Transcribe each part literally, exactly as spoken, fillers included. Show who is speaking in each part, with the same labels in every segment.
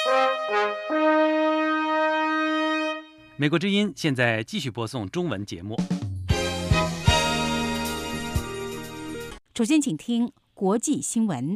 Speaker 1: 美国之音现在继续播送中文节目。
Speaker 2: 首先，请听国际新闻。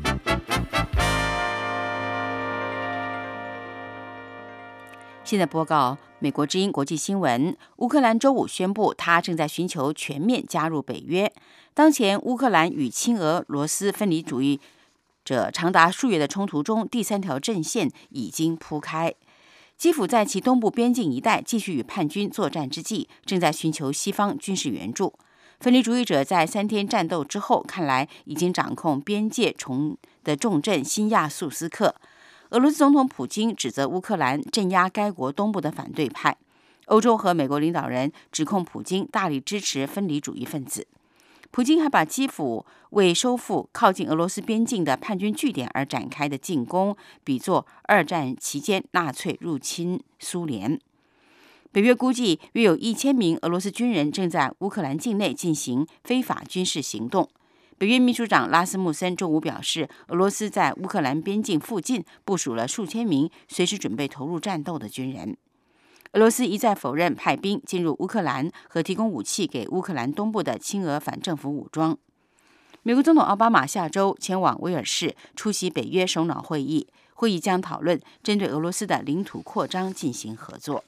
Speaker 2: 现在播报美国之音国际新闻。乌克兰周五宣布，他正在寻求全面加入北约。当前，乌克兰与亲俄罗斯分离主义者长达数月的冲突中，第三条阵线已经铺开。基辅在其东部边境一带继续与叛军作战之际，正在寻求西方军事援助。分离主义者在三天战斗之后，看来已经掌控边界重的重镇新亚速斯克。俄罗斯总统普京指责乌克兰镇压该国东部的反对派。欧洲和美国领导人指控普京大力支持分离主义分子。普京还把基辅为收复靠近俄罗斯边境的叛军据点而展开的进攻比作二战期间纳粹入侵苏联。北约估计约有一千名俄罗斯军人正在乌克兰境内进行非法军事行动。北约秘书长拉斯穆森周五表示，俄罗斯在乌克兰边境附近部署了数千名随时准备投入战斗的军人。俄罗斯一再否认派兵进入乌克兰和提供武器给乌克兰东部的亲俄反政府武装。美国总统奥巴马下周前往威尔士出席北约首脑会议，会议将讨论针对俄罗斯的领土扩张进行合作。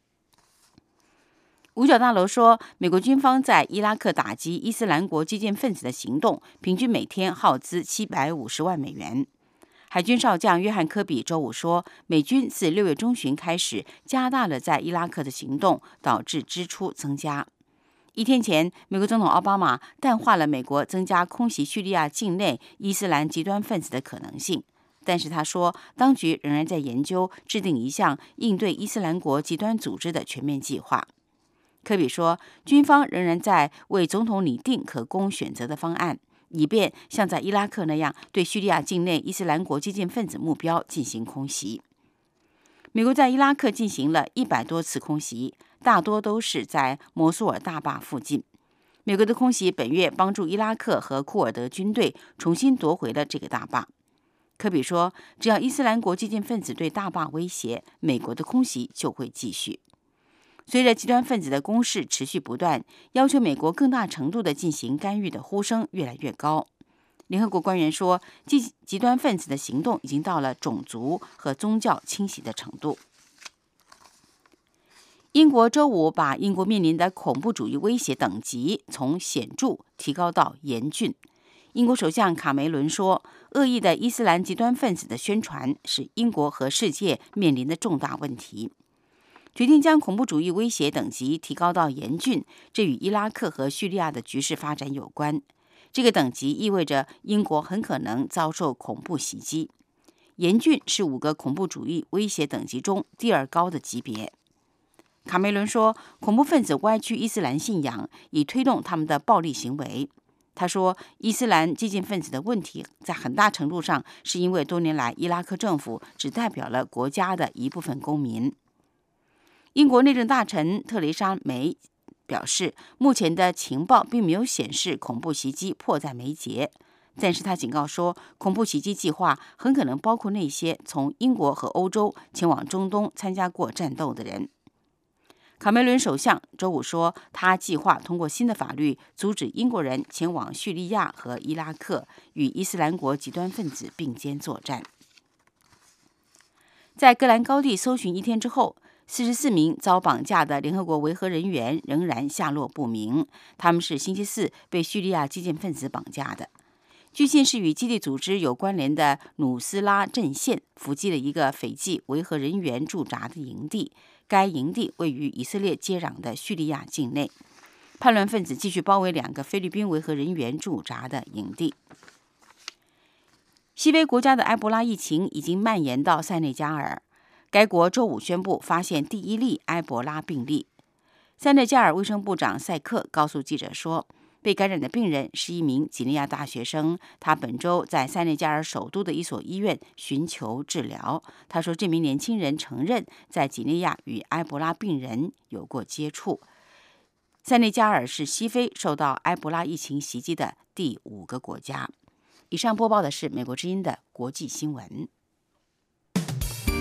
Speaker 2: 五角大楼说，美国军方在伊拉克打击伊斯兰国激进分子的行动平均每天耗资七百五十万美元。海军少将约翰科比周五说，美军自六月中旬开始加大了在伊拉克的行动，导致支出增加。一天前，美国总统奥巴马淡化了美国增加空袭叙利亚境内伊斯兰极端分子的可能性，但是他说，当局仍然在研究制定一项应对伊斯兰国极端组织的全面计划。科比说，军方仍然在为总统拟定可供选择的方案，以便像在伊拉克那样对叙利亚境内伊斯兰国激进分子目标进行空袭。美国在伊拉克进行了一百多次空袭，大多都是在摩苏尔大坝附近。美国的空袭本月帮助伊拉克和库尔德军队重新夺回了这个大坝。科比说，只要伊斯兰国激进分子对大坝威胁，美国的空袭就会继续。随着极端分子的攻势持续不断，要求美国更大程度的进行干预的呼声越来越高。联合国官员说，极极端分子的行动已经到了种族和宗教清洗的程度。英国周五把英国面临的恐怖主义威胁等级从显著提高到严峻。英国首相卡梅伦说，恶意的伊斯兰极端分子的宣传是英国和世界面临的重大问题。决定将恐怖主义威胁等级提高到严峻，这与伊拉克和叙利亚的局势发展有关。这个等级意味着英国很可能遭受恐怖袭击。严峻是五个恐怖主义威胁等级中第二高的级别。卡梅伦说，恐怖分子歪曲伊斯兰信仰，以推动他们的暴力行为。他说，伊斯兰激进分子的问题在很大程度上是因为多年来伊拉克政府只代表了国家的一部分公民。英国内政大臣特蕾莎梅表示，目前的情报并没有显示恐怖袭击迫在眉睫，但是他警告说，恐怖袭击计划很可能包括那些从英国和欧洲前往中东参加过战斗的人。卡梅伦首相周五说，他计划通过新的法律阻止英国人前往叙利亚和伊拉克与伊斯兰国极端分子并肩作战。在戈兰高地搜寻一天之后，四十四名遭绑架的联合国维和人员仍然下落不明，他们是星期四被叙利亚激进分子绑架的。据信是与基地组织有关联的努斯拉阵线伏击了一个斐济维和人员驻扎的营地，该营地位于以色列接壤的叙利亚境内。叛乱分子继续包围两个菲律宾维和人员驻扎的营地。西非国家的埃博拉疫情已经蔓延到塞内加尔。该国周五宣布发现第一例埃博拉病例。塞内加尔卫生部长塞克告诉记者说，被感染的病人是一名几内亚大学生，他本周在塞内加尔首都的一所医院寻求治疗。他说，这名年轻人承认在几内亚与埃博拉病人有过接触。塞内加尔是西非受到埃博拉疫情袭击的第五个国家。以上播报的是美国之音的国际新闻。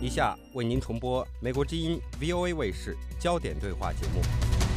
Speaker 3: 以下为您重播美国之音 V O A 卫视焦点对话节目。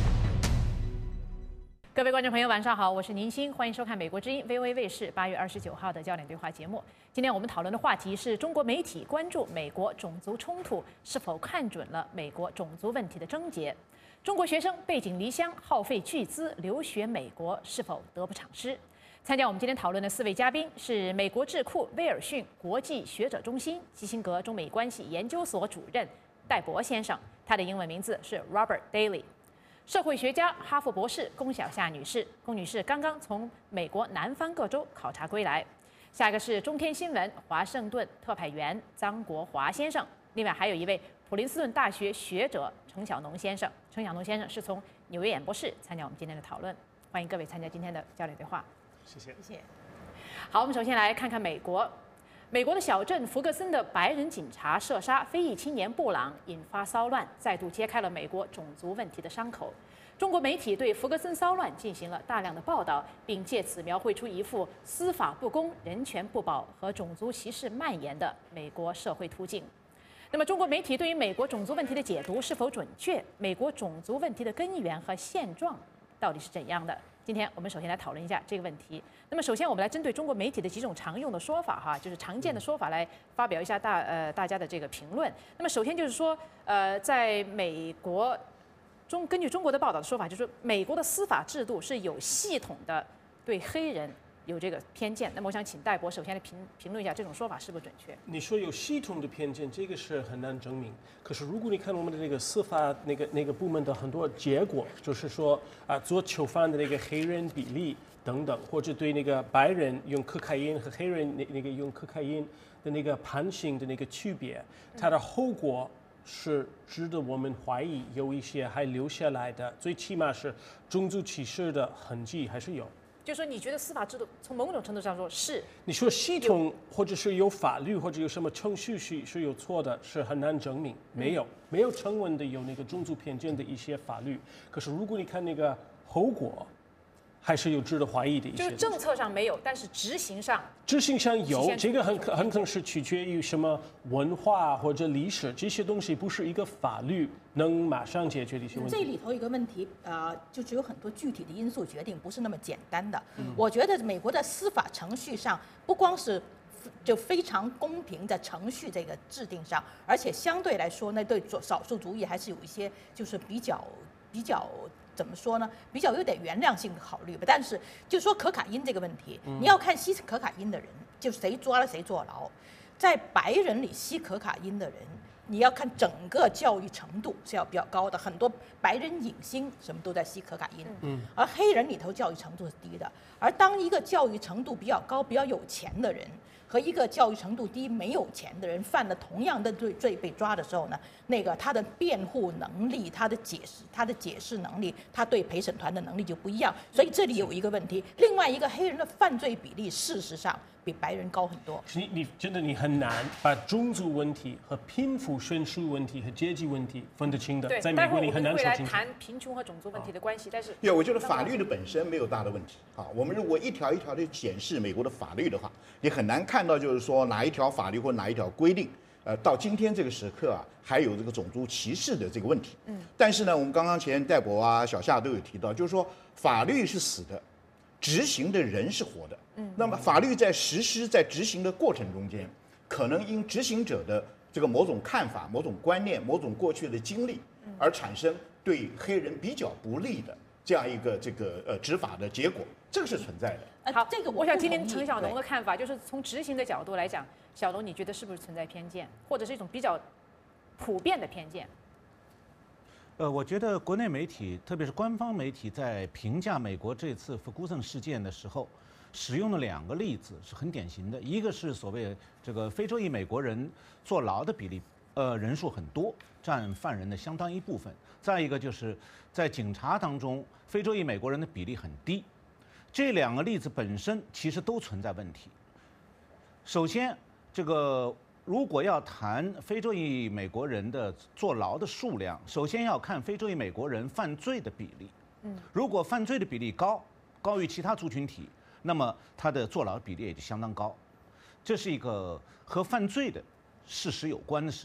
Speaker 4: 各位观众朋友，晚上好，我是宁鑫，欢迎收看美国之音 V O A 卫视八月二十九号的焦点对话节目。今天我们讨论的话题是中国媒体关注美国种族冲突是否看准了美国种族问题的症结。中国学生背井离乡，耗费巨资留学美国，是否得不偿失？参加我们今天讨论的四位嘉宾是美国智库威尔逊国际学者中心基辛格中美关系研究所主任戴博先生，他的英文名字是 Robert Daly。社会学家、哈佛博士龚小夏女士，龚女士刚刚从美国南方各州考察归来。下一个是中天新闻华盛顿特派员张国华先生，另外还有一位普林斯顿大学学者程晓农先生。程晓农先生是从纽约演播室参加我们今天的讨论，欢迎各位参加今天的交流对话。
Speaker 5: 谢谢。
Speaker 4: 谢谢。好，我们首先来看看美国。美国的小镇福格森的白人警察射杀非裔青年布朗，引发骚乱，再度揭开了美国种族问题的伤口。中国媒体对福格森骚乱进行了大量的报道，并借此描绘出一幅司法不公、人权不保和种族歧视蔓延的美国社会图景。那么，中国媒体对于美国种族问题的解读是否准确？美国种族问题的根源和现状到底是怎样的？今天我们首先来讨论一下这个问题。那么，首先我们来针对中国媒体的几种常用的说法，哈，就是常见的说法来发表一下大呃大家的这个评论。那么，首先就是说，呃，在美国中，根据中国的报道的说法，就是说美国的司法制度是有系统的对黑人有这个偏见。那么，我想请戴博首先来评评论一下这种说法是否准确。
Speaker 5: 你说有系统的偏见，这个是很难证明。可是如果你看我们的那个司法那个那个部门的很多结果，就是说啊，做囚犯的那个黑人比例等等，或者对那个白人用可卡因和黑人那那个用可卡因的那个判刑的那个区别，它的后果是值得我们怀疑，有一些还留下来的，最起码是种族歧视的痕迹还是有。
Speaker 4: 就是说，你觉得司法制度从某种程度上说是？
Speaker 5: 你说系统或者是有法律或者有什么程序是是有错的，是很难证明。没有，没有成文的有那个种族偏见的一些法律。可是如果你看那个后果，还是有值得怀疑的一些。
Speaker 4: 就是政策上没有，但是执行上。
Speaker 5: 执行上有，这个很很可能是取决于什么文化或者历史，这些东西不是一个法律能马上解决的一些问题。
Speaker 6: 这里头一个问题，呃，就是有很多具体的因素决定，不是那么简单的。嗯、我觉得美国的司法程序上，不光是就非常公平的程序这个制定上，而且相对来说呢，对少数族裔还是有一些就是比较比较。怎么说呢？比较有点原谅性的考虑吧。但是，就说可卡因这个问题，嗯、你要看吸可卡因的人，就谁抓了谁坐牢。在白人里吸可卡因的人，你要看整个教育程度是要比较高的，很多白人影星什么都在吸可卡因。嗯，而黑人里头教育程度是低的。而当一个教育程度比较高、比较有钱的人，和一个教育程度低、没有钱的人犯了同样的罪罪被抓的时候呢，那个他的辩护能力、他的解释、他的解释能力、他对陪审团的能力就不一样。所以这里有一个问题。另外一个，黑人的犯罪比例事实上比白人高很多。
Speaker 5: 你你真的你很难把种族问题和贫富悬殊问题和阶级问题分得清的。
Speaker 4: 对，
Speaker 5: 在美国你很难说清楚。
Speaker 4: 待会儿我们会来谈贫穷和种族问题的关系，但是
Speaker 7: 对，我觉得法律的本身没有大的问题啊。我们如果一条一条的检视美国的法律的话，你很难看到就是说哪一条法律或哪一条规定，呃，到今天这个时刻啊，还有这个种族歧视的这个问题。嗯。但是呢，我们刚刚前戴博啊、小夏都有提到，就是说法律是死的，执行的人是活的。嗯。那么法律在实施、在执行的过程中间，可能因执行者的这个某种看法、某种观念、某种过去的经历，而产生对黑人比较不利的这样一个这个呃执法的结果，这个是存在的。
Speaker 4: 好，这个我想听听程晓农的看法，就是从执行的角度来讲，小农你觉得是不是存在偏见，或者是一种比较普遍的偏见？
Speaker 8: 呃，我觉得国内媒体，特别是官方媒体，在评价美国这次福古森事件的时候，使用了两个例子是很典型的，一个是所谓这个非洲裔美国人坐牢的比例，呃，人数很多，占犯人的相当一部分；再一个就是在警察当中，非洲裔美国人的比例很低。这两个例子本身其实都存在问题。首先，这个如果要谈非洲裔美国人的坐牢的数量，首先要看非洲裔美国人犯罪的比例。嗯，如果犯罪的比例高，高于其他族群体，那么他的坐牢比例也就相当高。这是一个和犯罪的事实有关的事情。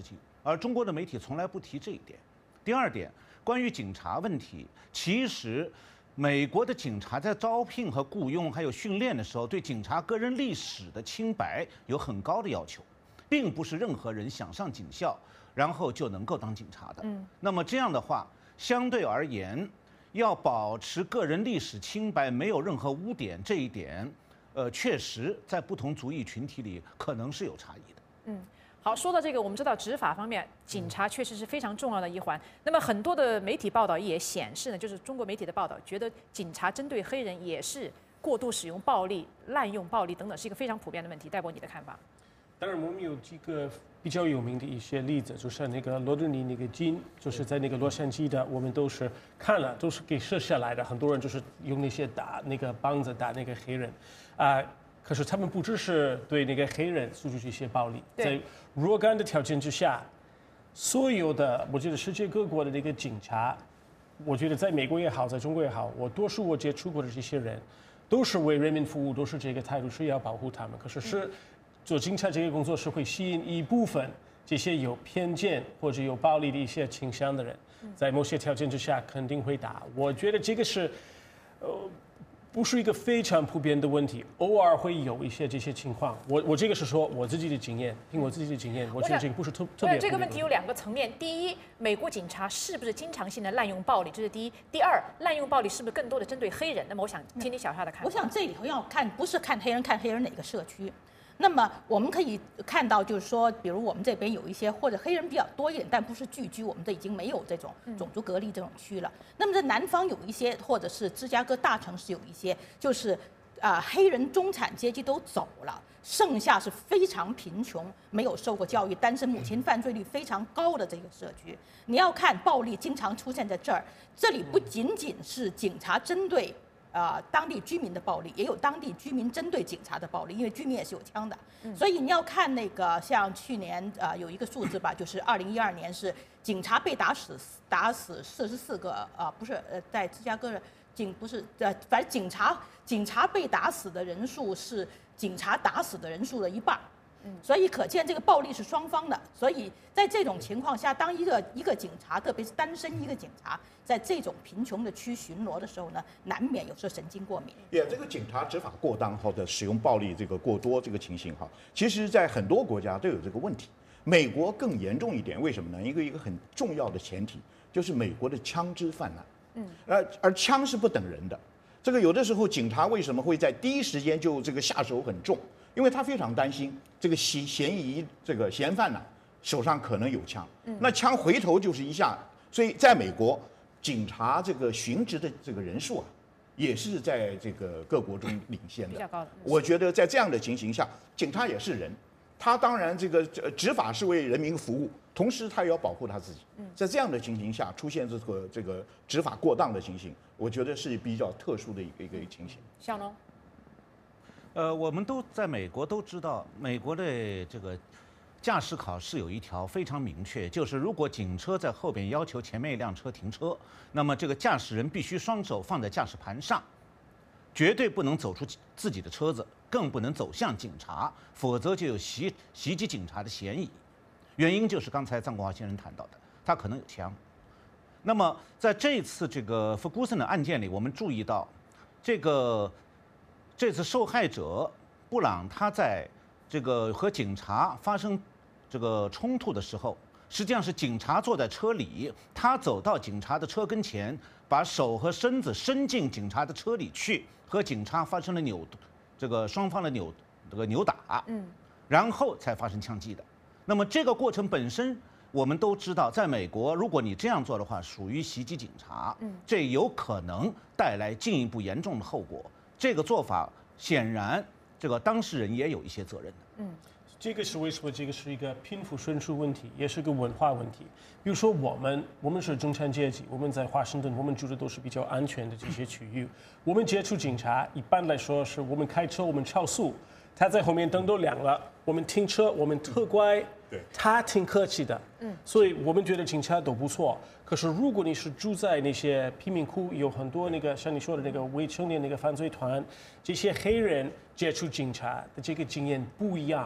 Speaker 8: 而中国的媒体从来不提这一点。第二点，关于警察问题，其实美国的警察在招聘和雇佣还有训练的时候，对警察个人历史的清白有很高的要求，并不是任何人想上警校然后就能够当警察的。嗯，那么这样的话，相对而言，要保持个人历史清白，没有任何污点，这一点，呃，确实在不同族裔群体里可能是有差异的。
Speaker 4: 嗯。好，说到这个，我们知道执法方面，警察确实是非常重要的一环。那么很多的媒体报道也显示呢，就是中国媒体的报道，觉得警察针对黑人也是过度使用暴力、滥用暴力等等，是一个非常普遍的问题。戴博，你的看法？
Speaker 5: 当然，我们有几个比较有名的一些例子，就是那个罗德尼那个金，就是在那个洛杉矶的，我们都是看了，都是给摄下来的。很多人就是用那些打那个棒子打那个黑人，啊、呃。可是他们不只是对那个黑人诉诸这些暴力，在若干的条件之下，所有的我觉得世界各国的那个警察，我觉得在美国也好，在中国也好，我多数我接触过的这些人，都是为人民服务，都是这个态度，是要保护他们。可是是做警察这个工作是会吸引一部分这些有偏见或者有暴力的一些倾向的人，在某些条件之下肯定会打。我觉得这个是，呃。不是一个非常普遍的问题，偶尔会有一些这些情况。我我这个是说我自己的经验，凭我自己的经验，我觉得这个不是特特别。
Speaker 4: 这个问题有两个层面：第一，美国警察是不是经常性的滥用暴力，这是第一；第二，滥用暴力是不是更多的针对黑人？那么我想听听小夏的看法。
Speaker 6: 我想这里头要看，不是看黑人，看黑人哪个社区。那么我们可以看到，就是说，比如我们这边有一些或者黑人比较多一点，但不是聚居，我们这已经没有这种种族隔离这种区了。那么在南方有一些，或者是芝加哥大城市有一些，就是啊、呃，黑人中产阶级都走了，剩下是非常贫穷、没有受过教育、单身母亲犯罪率非常高的这个社区。你要看暴力经常出现在这儿，这里不仅仅是警察针对。呃，当地居民的暴力，也有当地居民针对警察的暴力，因为居民也是有枪的，嗯、所以你要看那个，像去年呃有一个数字吧，就是二零一二年是警察被打死打死四十四个，呃不是呃在芝加哥警不是呃反正警察警察被打死的人数是警察打死的人数的一半。嗯，所以可见这个暴力是双方的，所以在这种情况下，当一个一个警察，特别是单身一个警察，在这种贫穷的区巡逻的时候呢，难免有时候神经过敏。
Speaker 7: 也、yeah, 这个警察执法过当或者使用暴力这个过多这个情形哈，其实在很多国家都有这个问题。美国更严重一点，为什么呢？一个一个很重要的前提就是美国的枪支泛滥。嗯，而而枪是不等人的，这个有的时候警察为什么会在第一时间就这个下手很重？因为他非常担心这个嫌嫌疑这个嫌犯呢手上可能有枪，那枪回头就是一下，所以在美国警察这个巡职的这个人数啊，也是在这个各国中领先的。
Speaker 4: 比较高的。
Speaker 7: 我觉得在这样的情形下，警察也是人，他当然这个执法是为人民服务，同时他也要保护他自己。在这样的情形下出现这个这个执法过当的情形，我觉得是比较特殊的一个一个情形。
Speaker 4: 小农。
Speaker 8: 呃，我们都在美国都知道，美国的这个驾驶考试有一条非常明确，就是如果警车在后边要求前面一辆车停车，那么这个驾驶人必须双手放在驾驶盘上，绝对不能走出自己的车子，更不能走向警察，否则就有袭袭击警察的嫌疑。原因就是刚才臧国华先生谈到的，他可能有枪。那么在这次这个福古森的案件里，我们注意到，这个。这次受害者布朗他在这个和警察发生这个冲突的时候，实际上是警察坐在车里，他走到警察的车跟前，把手和身子伸进警察的车里去，和警察发生了扭，这个双方的扭这个扭打，嗯，然后才发生枪击的。那么这个过程本身，我们都知道，在美国，如果你这样做的话，属于袭击警察，嗯，这有可能带来进一步严重的后果。这个做法显然，这个当事人也有一些责任的。
Speaker 5: 嗯，这个是为什么？这个是一个贫富悬殊问题，也是个文化问题。比如说，我们我们是中产阶级，我们在华盛顿，我们住的都是比较安全的这些区域。我们接触警察，一般来说是我们开车，我们超速，他在后面灯都亮了，我们停车，我们特乖。对，他挺客气的，嗯，所以我们觉得警察都不错。可是如果你是住在那些贫民窟，有很多那个像你说的那个未成年那个犯罪团，这些黑人接触警察的这个经验不一样，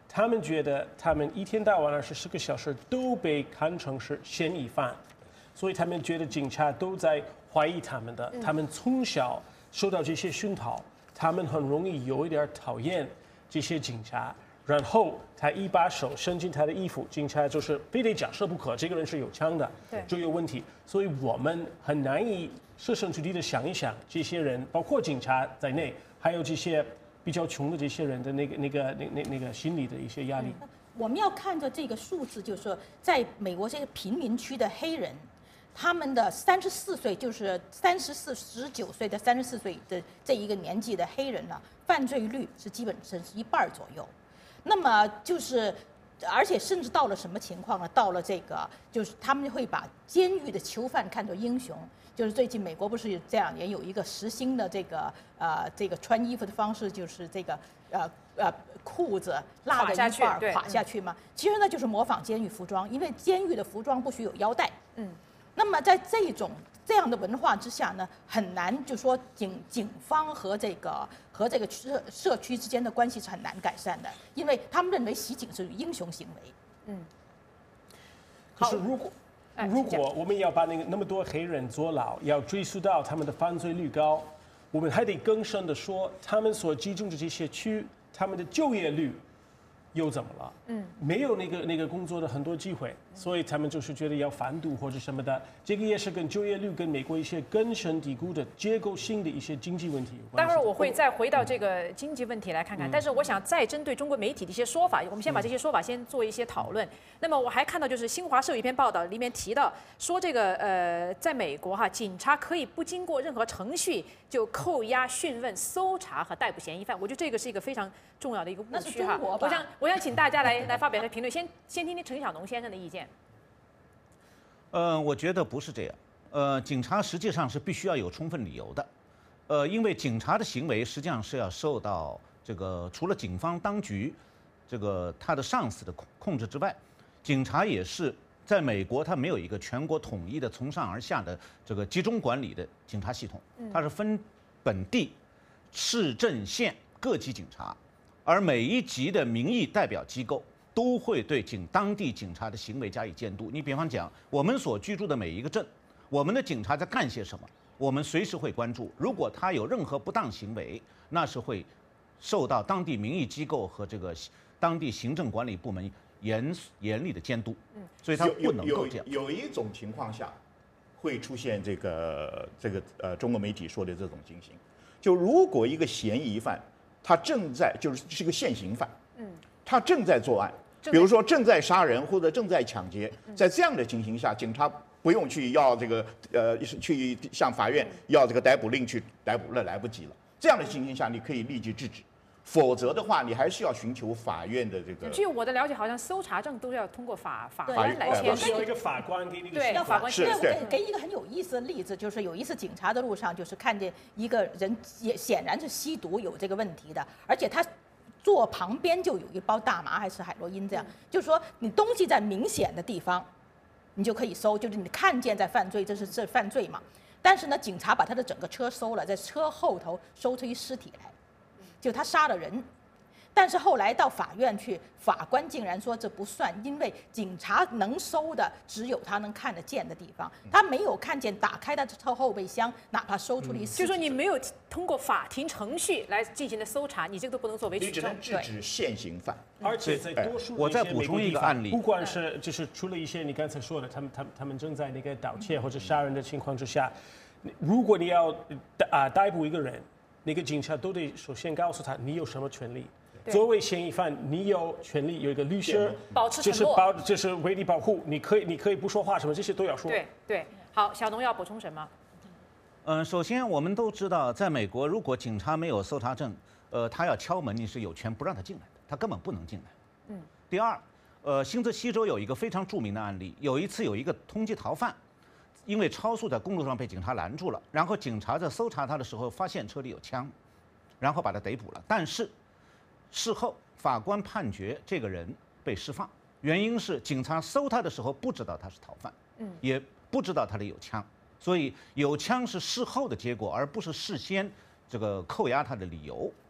Speaker 5: 他们觉得他们一天到晚二十四个小时都被看成是嫌疑犯，所以他们觉得警察都在怀疑他们的。
Speaker 4: 嗯、
Speaker 5: 他们从小受到这些熏陶，他们很容易有一点讨厌这些警察。然后他一把手伸进他的衣服，警察就是非得假设不可，这个人是有枪的，
Speaker 4: 对，
Speaker 5: 就有问题。所以我们很难以设身处地的想一想，这些人，包括警察在内，还有这些比较穷的这些人的那个、那个、那、那、那个心理的一些压力。
Speaker 6: 我们要看着这个数字，就是说，在美国这些贫民区的黑人，他们的三十四岁，就是三十四、十九岁的三十四岁的这一个年纪的黑人呢，犯罪率是基本上是一半左右。那么就是，而且甚至到了什么情况呢？到了这个，就是他们会把监狱的囚犯看作英雄。就是最近美国不是这两年有一个时兴的这个呃这个穿衣服的方式，就是这个呃呃裤子拉着一半垮下去嘛。其实呢就是模仿监狱服装，因为监狱的服装不许有腰带。嗯。那么在这种这样的文化之下呢，很难就说警警方和这个和这个社社区之间的关系是很难改善的，因为他们认为袭警是英雄行为。嗯。
Speaker 5: 可是如果如果我们要把那个那么多黑人坐牢，要追溯到他们的犯罪率高，我们还得更深的说，他们所集中的这些区，他们的就业率又怎么了？嗯，没有那个那个工作的很多机会，所以他们就是觉得要贩毒或者什么的。这个也是跟就业率跟美国一些根深蒂固的结构性的一些经济问题有关系。
Speaker 4: 待会儿我会再回到这个经济问题来看看，嗯、但是我想再针对中国媒体的一些说法，我们先把这些说法先做一些讨论。嗯、那么我还看到就是新华社有一篇报道，里面提到说这个呃，在美国哈，警察可以不经过任何程序就扣押、讯问、搜查和逮捕嫌疑犯。我觉得这个是一个非常重要的一个误区哈。我想我想请大家来来发表一下评论，先先听听陈小农先生的意见。
Speaker 8: 呃，我觉得不是这样。呃，警察实际上是必须要有充分理由的。呃，因为警察的行为实际上是要受到这个除了警方当局这个他的上司的控控制之外，警察也是在美国，它没有一个全国统一的从上而下的这个集中管理的警察系统，它是分本地、市镇县各级警察，而每一级的民意代表机构都会对警当地警察的行为加以监督。你比方讲，我们所居住的每一个镇，我们的警察在干些什么，我们随时会关注。如果他有任何不当行为，那是会受到当地民意机构和这个当地行政管理部门严严厉的监督。嗯，所以他不能够这样。
Speaker 7: 有有有一种情况下，会出现这个这个呃中国媒体说的这种情形，就如果一个嫌疑犯他正在就是是个现行犯，嗯，他正在作案。比如说正在杀人或者正在抢劫，在这样的情形下，警察不用去要这个呃去向法院要这个逮捕令去逮捕，那来不及了。这样的情形下，你可以立即制止，否则的话，你还是要寻求法院的这个。
Speaker 4: 据我的了解，好像搜查证都是要通过法法官来签
Speaker 5: 署。有一个法官给你
Speaker 4: 对，要法官
Speaker 6: 签。给给一个很有意思的例子，就是有一次警察的路上，就是看见一个人也显然是吸毒有这个问题的，而且他。坐旁边就有一包大麻还是海洛因，这样、嗯、就是说你东西在明显的地方，你就可以搜，就是你看见在犯罪，这是这犯罪嘛。但是呢，警察把他的整个车搜了，在车后头搜出一尸体来，就他杀了人。但是后来到法院去，法官竟然说这不算，因为警察能搜的只有他能看得见的地方，他没有看见打开他的车后备箱，哪怕搜出了一尸体。
Speaker 4: 就说你没有通过法庭程序来进行的搜查，你这个都不能作为举证。
Speaker 7: 你只能制止现行犯。
Speaker 5: 而且在多数
Speaker 8: 我再补充一个案例，
Speaker 5: 不管是就是除了一些你刚才说的，他们他们他们正在那个盗窃或者杀人的情况之下，如果你要啊逮捕一个人，那个警察都得首先告诉他你有什么权利。作为嫌疑犯，你有权利有一个律师，
Speaker 4: 保持
Speaker 5: 就是保，就是为你保护，你可以，你可以不说话，什么这些都要说。
Speaker 4: 对对，好，小农要补充什么？
Speaker 8: 嗯，首先我们都知道，在美国，如果警察没有搜查证，呃，他要敲门，你是有权不让他进来的，他根本不能进来。嗯。第二，呃，新泽西州有一个非常著名的案例，有一次有一个通缉逃犯，因为超速在公路上被警察拦住了，然后警察在搜查他的时候发现车里有枪，然后把他逮捕了，但是。事后，法官判决这个人被释放，原因是警察搜他的时候不知道他是逃犯，嗯，也不知道他里有枪，所以有枪是事后的结果，而不是事先这个扣押他的理由。嗯，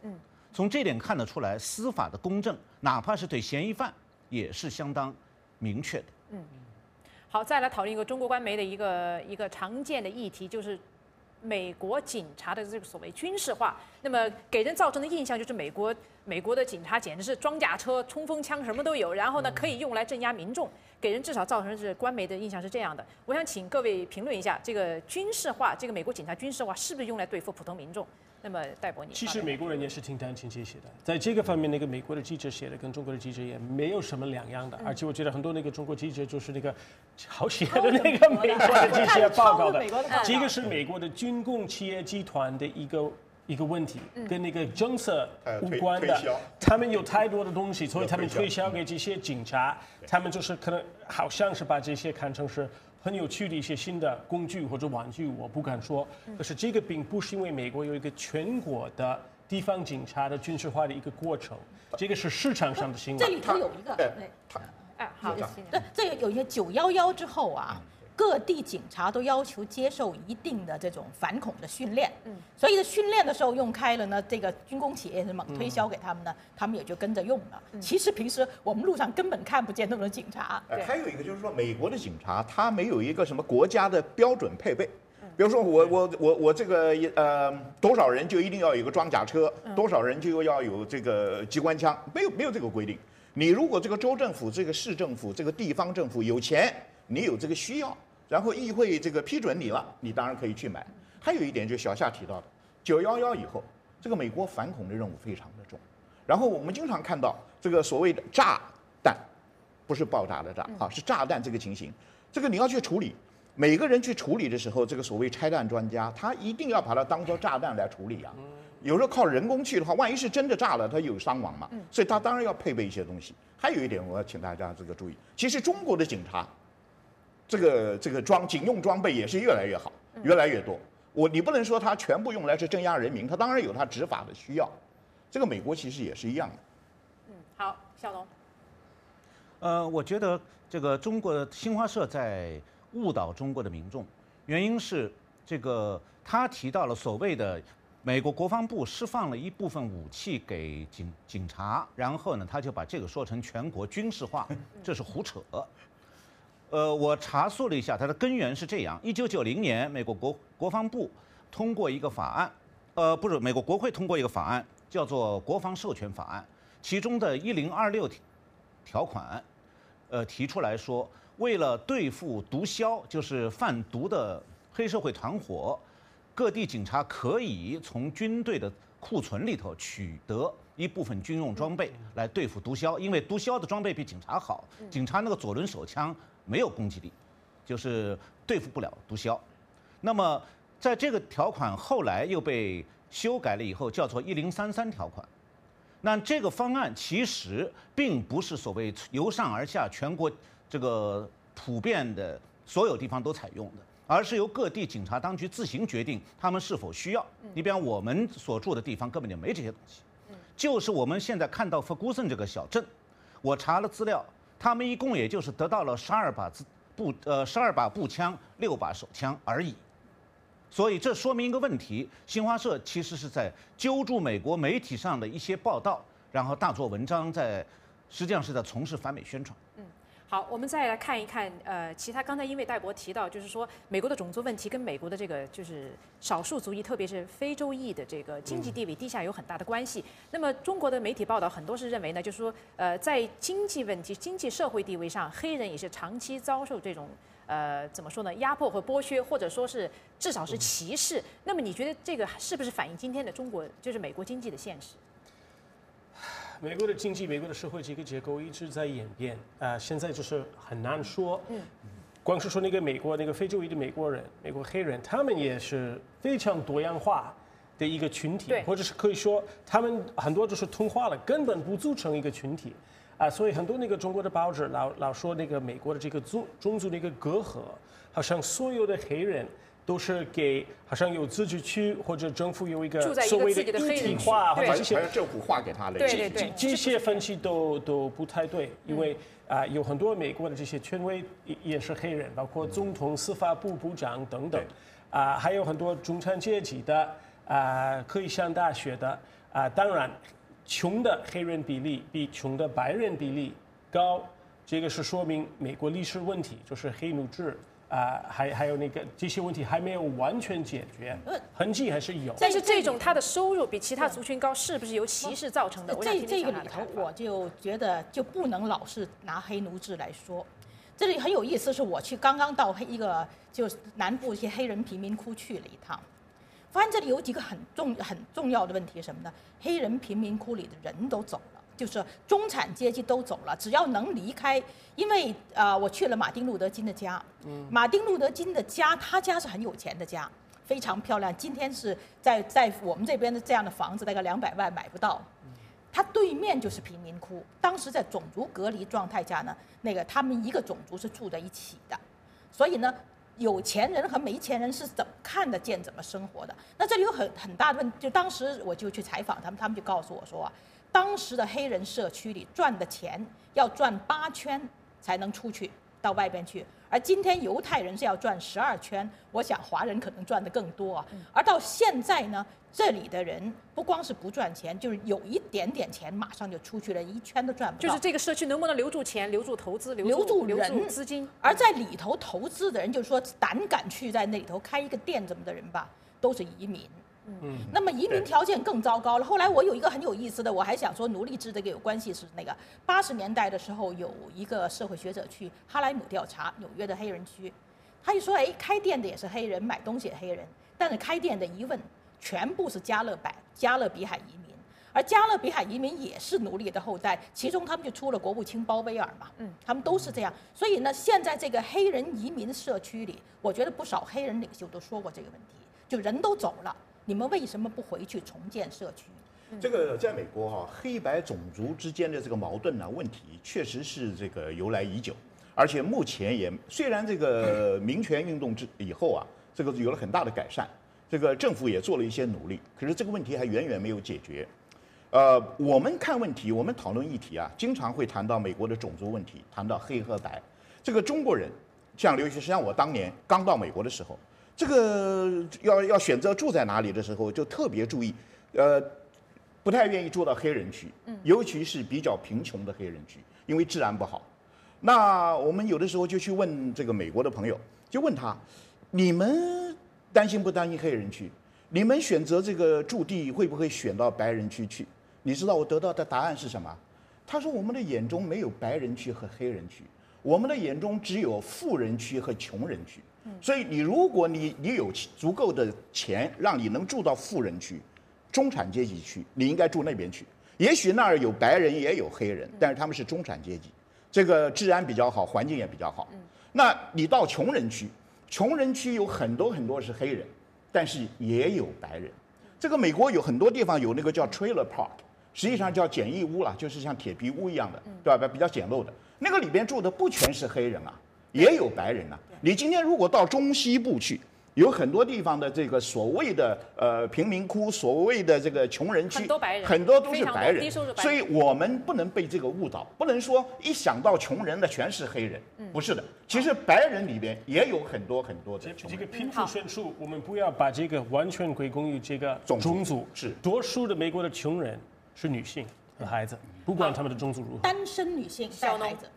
Speaker 8: 从这点看得出来，司法的公正，哪怕是对嫌疑犯，也是相当明确的。
Speaker 4: 嗯，好，再来讨论一个中国官媒的一个一个常见的议题，就是美国警察的这个所谓军事化。那么给人造成的印象就是美国美国的警察简直是装甲车、冲锋枪什么都有，然后呢可以用来镇压民众，给人至少造成是官媒的印象是这样的。我想请各位评论一下，这个军事化，这个美国警察军事化是不是用来对付普通民众？那么戴博，你
Speaker 5: 其实美国人也是挺担心这些的，在这个方面，那个美国的记者写的跟中国的记者也没有什么两样的，而且我觉得很多那个中国记者就是那个抄写的那个美国的这些报告的，这个是美国的军工企业集团的一个。一个问题跟那个政策无关的，他们有太多的东西，所以他们推销给这些警察，他们就是可能好像是把这些看成是很有趣的一些新的工具或者玩具，我不敢说。可是这个并不是因为美国有一个全国的地方警察的军事化的一个过程，这个是市场上的新闻。
Speaker 6: 这里头有一个，对，
Speaker 4: 哎，好，
Speaker 6: 对，这个有一些九幺幺之后啊。各地警察都要求接受一定的这种反恐的训练，嗯，所以在训练的时候用开了呢，这个军工企业是猛推销给他们呢，他们也就跟着用了。嗯、其实平时我们路上根本看不见那种警察。
Speaker 7: 呃、还有一个就是说，美国的警察他没有一个什么国家的标准配备，比如说我我我我这个呃多少人就一定要有一个装甲车，多少人就要有这个机关枪，没有没有这个规定。你如果这个州政府、这个市政府、这个地方政府有钱，你有这个需要。然后议会这个批准你了，你当然可以去买。还有一点，就是小夏提到的，九幺幺以后，这个美国反恐的任务非常的重。然后我们经常看到这个所谓的炸弹，不是爆炸的炸啊，是炸弹这个情形。这个你要去处理，每个人去处理的时候，这个所谓拆弹专家，他一定要把它当作炸弹来处理啊。有时候靠人工去的话，万一是真的炸了，它有伤亡嘛。所以他当然要配备一些东西。还有一点，我要请大家这个注意，其实中国的警察。这个这个装警用装备也是越来越好，越来越多。我你不能说它全部用来是镇压人民，它当然有它执法的需要。这个美国其实也是一样的。
Speaker 4: 嗯，好，小龙。
Speaker 8: 呃，我觉得这个中国的新华社在误导中国的民众，原因是这个他提到了所谓的美国国防部释放了一部分武器给警警察，然后呢，他就把这个说成全国军事化，这是胡扯。呃，我查溯了一下，它的根源是这样：一九九零年，美国国国防部通过一个法案，呃，不是美国国会通过一个法案，叫做《国防授权法案》，其中的一零二六条款，呃，提出来说，为了对付毒枭，就是贩毒的黑社会团伙，各地警察可以从军队的库存里头取得一部分军用装备来对付毒枭，因为毒枭的装备比警察好，警察那个左轮手枪。没有攻击力，就是对付不了毒枭。那么，在这个条款后来又被修改了以后，叫做一零三三条款。那这个方案其实并不是所谓由上而下全国这个普遍的所有地方都采用的，而是由各地警察当局自行决定他们是否需要。你比方我们所住的地方根本就没这些东西，就是我们现在看到弗古森这个小镇，我查了资料。他们一共也就是得到了十二把步呃十二把步枪，六把手枪而已，所以这说明一个问题：新华社其实是在揪住美国媒体上的一些报道，然后大做文章，在实际上是在从事反美宣传。
Speaker 4: 嗯。好，我们再来看一看，呃，其他刚才因为戴博提到，就是说美国的种族问题跟美国的这个就是少数族裔，特别是非洲裔的这个经济地位低下有很大的关系。那么中国的媒体报道很多是认为呢，就是说，呃，在经济问题、经济社会地位上，黑人也是长期遭受这种呃怎么说呢，压迫和剥削，或者说是至少是歧视。那么你觉得这个是不是反映今天的中国就是美国经济的现实？
Speaker 5: 美国的经济、美国的社会这个结构一直在演变啊、呃，现在就是很难说。嗯，光是说那个美国那个非洲裔的美国人、美国黑人，他们也是非常多样化的一个群体，或者是可以说他们很多就是同化了，根本不组成一个群体啊、呃。所以很多那个中国的报纸老老说那个美国的这个种种族的一个隔阂，好像所有的黑人。都是给好像有自治区或者政府有一个所谓的一体化，或者这些
Speaker 7: 政府划给他的，
Speaker 4: 对对对，
Speaker 5: 这些分析都都不太对，因为啊、呃、有很多美国的这些权威也是黑人，包括总统、司法部部长等等，啊、呃、还有很多中产阶级的啊、呃、可以上大学的啊、呃，当然穷的黑人比例比穷的白人比例高，这个是说明美国历史问题，就是黑奴制啊、呃，还还有那个这些问题还没有完全解决，痕迹还是有。
Speaker 4: 但是这种他的收入比其他族群高，是不是由歧视造成的？
Speaker 6: 这这个里头，我就觉得就不能老是拿黑奴制来说。这里很有意思，是我去刚刚到一个就是南部一些黑人贫民窟去了一趟，发现这里有几个很重很重要的问题是什么呢？黑人贫民窟里的人都走了。就是中产阶级都走了，只要能离开，因为呃，我去了马丁路德金的家，嗯，马丁路德金的家，他家是很有钱的家，非常漂亮。今天是在在我们这边的这样的房子，大概两百万买不到。他对面就是贫民窟，当时在种族隔离状态下呢，那个他们一个种族是住在一起的，所以呢，有钱人和没钱人是怎么看得见怎么生活的？那这里有很很大的问题，就当时我就去采访他们，他们就告诉我说啊。当时的黑人社区里赚的钱要转八圈才能出去到外边去，而今天犹太人是要转十二圈，我想华人可能赚得更多啊。而到现在呢，这里的人不光是不赚钱，就是有一点点钱马上就出去了，一圈都赚不到。
Speaker 4: 就是这个社区能不能留住钱、留住投资、留
Speaker 6: 住
Speaker 4: 留住资金？
Speaker 6: 而在里头投资的人，就是说胆敢去在那里头开一个店怎么的人吧，都是移民。嗯，那么移民条件更糟糕了。后来我有一个很有意思的，我还想说奴隶制这个有关系是那个八十年代的时候，有一个社会学者去哈莱姆调查纽约的黑人区，他就说，哎，开店的也是黑人，买东西也黑人，但是开店的一问，全部是加勒百加勒比海移民，而加勒比海移民也是奴隶的后代，其中他们就出了国务卿鲍威尔嘛，嗯，他们都是这样。所以呢，现在这个黑人移民社区里，我觉得不少黑人领袖都说过这个问题，就人都走了。你们为什么不回去重建社区？
Speaker 7: 这个在美国哈、啊，黑白种族之间的这个矛盾呢、啊，问题确实是这个由来已久，而且目前也虽然这个民权运动之以后啊，这个有了很大的改善，这个政府也做了一些努力，可是这个问题还远远没有解决。呃，我们看问题，我们讨论议题啊，经常会谈到美国的种族问题，谈到黑和白。这个中国人，像尤其是像我当年刚到美国的时候。这个要要选择住在哪里的时候，就特别注意，呃，不太愿意住到黑人区，尤其是比较贫穷的黑人区，因为治安不好。那我们有的时候就去问这个美国的朋友，就问他，你们担心不担心黑人区？你们选择这个驻地会不会选到白人区去？你知道我得到的答案是什么？他说我们的眼中没有白人区和黑人区，我们的眼中只有富人区和穷人区。所以你如果你你有足够的钱，让你能住到富人区、中产阶级区，你应该住那边去。也许那儿有白人也有黑人，但是他们是中产阶级，这个治安比较好，环境也比较好。那你到穷人区，穷人区有很多很多是黑人，但是也有白人。这个美国有很多地方有那个叫 trailer park， 实际上叫简易屋了，就是像铁皮屋一样的，对吧？比较简陋的。那个里边住的不全是黑人啊。也有白人呐、啊。你今天如果到中西部去，有很多地方的这个所谓的呃贫民窟，所谓的这个穷人区，
Speaker 4: 很多白人，
Speaker 7: 很多都是白人，
Speaker 4: 白人
Speaker 7: 所以我们不能被这个误导，不能说一想到穷人的全是黑人，嗯、不是的。其实白人里边也有很多很多的穷人。
Speaker 5: 这个贫富悬殊，我们不要把这个完全归功于这个种族，
Speaker 7: 是
Speaker 5: 多数的美国的穷人是女性和孩子，不管他们的种族如何。
Speaker 6: 单身女性带孩子。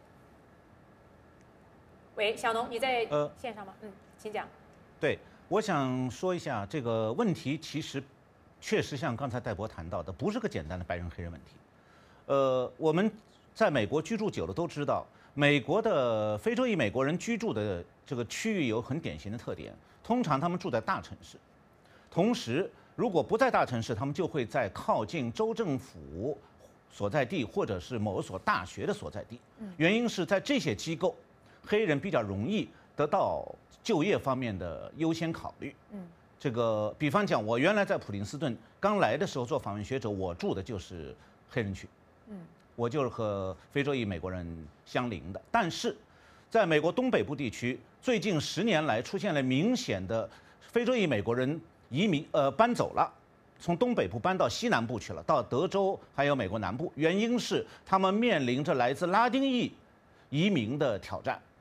Speaker 4: 喂，小农，你在线上吗？呃、嗯，请讲。
Speaker 8: 对，我想说一下这个问题，其实确实像刚才戴博谈到的，不是个简单的白人黑人问题。呃，我们在美国居住久了都知道，美国的非洲裔美国人居住的这个区域有很典型的特点，通常他们住在大城市，同时如果不在大城市，他们就会在靠近州政府所在地或者是某所大学的所在地。原因是在这些机构，黑人比较容易得到就业方面的优先考虑。嗯，这个比方讲，我原来在普林斯顿刚来的时候做访问学者，我住的就是黑人区。嗯，我就是和非洲裔美国人相邻的。但是，在美国东北部地区，最近十年来出现了明显的非洲裔美国人移民，呃，搬走了，从东北部搬到西南部去了，到德州还有美国南部。原因是他们面临着来自拉丁裔移民的挑战。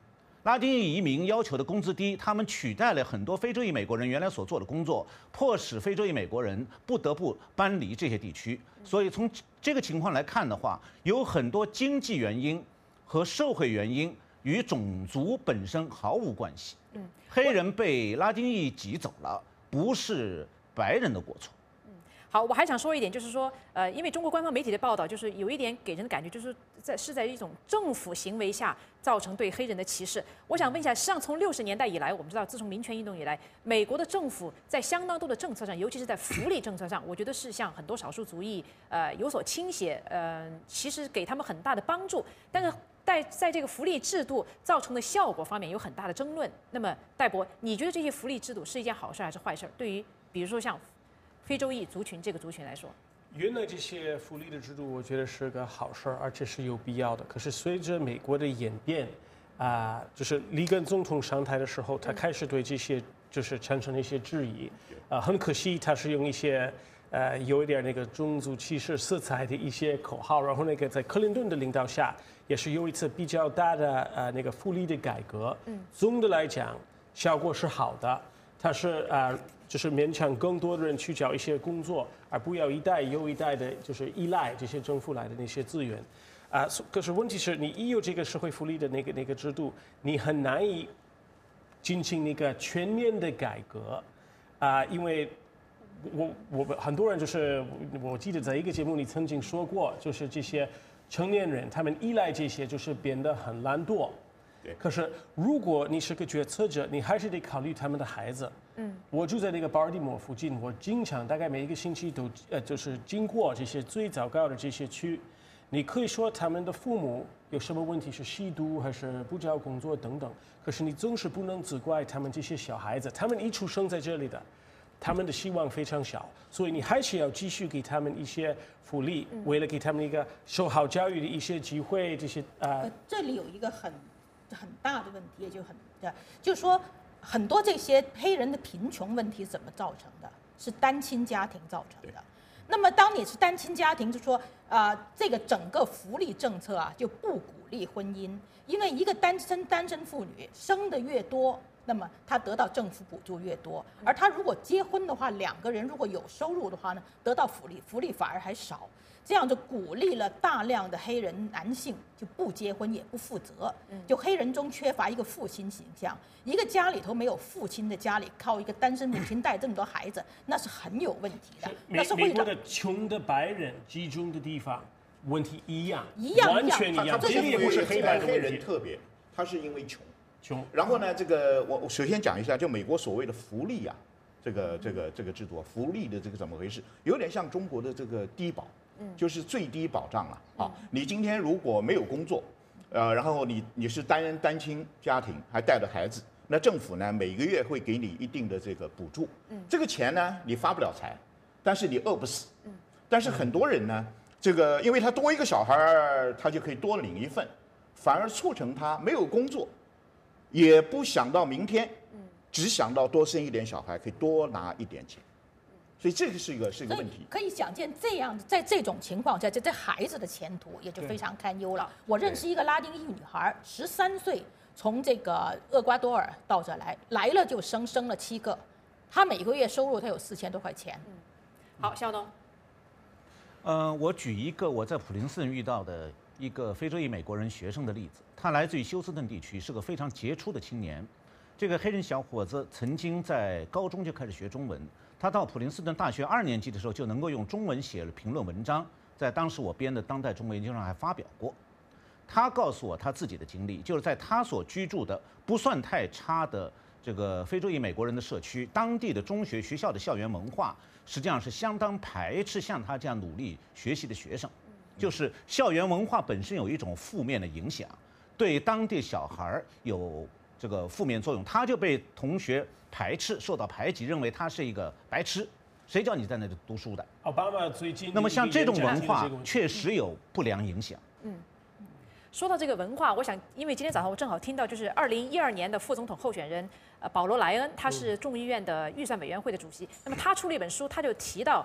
Speaker 8: 拉丁裔移民要求的工资低，他们取代了很多非洲裔美国人原来所做的工作，迫使非洲裔美国人不得不搬离这些地区。所以从这个情况来看的话，有很多经济原因和社会原因与种族本身毫无关系。嗯，黑人被拉丁裔挤走了，不是白人的过错。
Speaker 4: 好，我还想说一点，就是说，呃，因为中国官方媒体的报道，就是有一点给人的感觉，就是在是在一种政府行为下造成对黑人的歧视。我想问一下，实际上从六十年代以来，我们知道，自从民权运动以来，美国的政府在相当多的政策上，尤其是在福利政策上，我觉得是向很多少数族裔呃有所倾斜，呃，其实给他们很大的帮助，但是在在这个福利制度造成的效果方面有很大的争论。那么，戴博，你觉得这些福利制度是一件好事还是坏事？对于比如说像非洲裔族群这个族群来说，
Speaker 5: 原来这些福利的制度，我觉得是个好事儿，而且是有必要的。可是随着美国的演变，啊、呃，就是里根总统上台的时候，他开始对这些就是产生了一些质疑。啊、呃，很可惜，他是用一些呃有一点那个种族歧视色彩的一些口号，然后那个在克林顿的领导下，也是有一次比较大的呃那个福利的改革。嗯，总的来讲，效果是好的。它是呃。就是勉强更多的人去找一些工作，而不要一代又一代的，就是依赖这些政府来的那些资源，啊、呃，可是问题是你一有这个社会福利的那个那个制度，你很难以进行那个全面的改革，啊、呃，因为我我很多人就是我记得在一个节目里曾经说过，就是这些成年人他们依赖这些，就是变得很懒惰。可是，如果你是个决策者，你还是得考虑他们的孩子。嗯，我住在那个巴尔的摩附近，我经常大概每一个星期都呃，就是经过这些最糟糕的这些区。你可以说他们的父母有什么问题，是吸毒还是不找工作等等。可是你总是不能责怪他们这些小孩子，他们一出生在这里的，他们的希望非常小，所以你还是要继续给他们一些福利，嗯、为了给他们一个受好教育的一些机会，这些啊、呃。
Speaker 6: 这里有一个很。很大的问题，也就很，就是说很多这些黑人的贫穷问题怎么造成的？是单亲家庭造成的。那么当你是单亲家庭，就说啊、呃，这个整个福利政策啊就不鼓励婚姻，因为一个单身单身妇女生的越多，那么她得到政府补助越多，而她如果结婚的话，两个人如果有收入的话呢，得到福利福利反而还少。这样就鼓励了大量的黑人男性就不结婚也不负责，就黑人中缺乏一个父亲形象，一个家里头没有父亲的家里，靠一个单身母亲带这么多孩子，那是很有问题的。那是会
Speaker 5: 美国的穷的白人集中的地方，问题一样，
Speaker 6: 一样
Speaker 5: 完全一样，
Speaker 7: 这
Speaker 5: 个也不是黑白的
Speaker 7: 黑人特别，他是因为穷。
Speaker 5: 穷。
Speaker 7: 然后呢，这个我我首先讲一下，就美国所谓的福利啊，这个这个这个制度，福利的这个怎么回事？有点像中国的这个低保。就是最低保障了啊！你今天如果没有工作，呃，然后你你是单人单亲家庭，还带着孩子，那政府呢每个月会给你一定的这个补助。这个钱呢你发不了财，但是你饿不死。但是很多人呢，这个因为他多一个小孩，他就可以多领一份，反而促成他没有工作，也不想到明天，只想到多生一点小孩，可以多拿一点钱。所以这个是一个是一个问题，
Speaker 6: 可以想见，这样在这种情况下，这这孩子的前途也就非常堪忧了。我认识一个拉丁裔女孩，十三岁从这个厄瓜多尔到这来，来了就生，生了七个，她每个月收入她有四千多块钱。
Speaker 4: 嗯，好，肖东。
Speaker 8: 呃，我举一个我在普林斯顿遇到的一个非洲裔美国人学生的例子，他来自于休斯顿地区，是个非常杰出的青年。这个黑人小伙子曾经在高中就开始学中文。他到普林斯顿大学二年级的时候就能够用中文写了评论文章，在当时我编的《当代中文研究》上还发表过。他告诉我他自己的经历，就是在他所居住的不算太差的这个非洲裔美国人的社区，当地的中学学校的校园文化实际上是相当排斥像他这样努力学习的学生，就是校园文化本身有一种负面的影响，对当地小孩有这个负面作用，他就被同学排斥，受到排挤，认为他是一个白痴，谁叫你在那里读书的？
Speaker 5: 奥巴马最近
Speaker 8: 那么像这种文化确实有不良影响。
Speaker 4: 嗯，说到这个文化，我想，因为今天早上我正好听到，就是二零一二年的副总统候选人呃保罗莱恩，他是众议院的预算委员会的主席。那么他出了一本书，他就提到，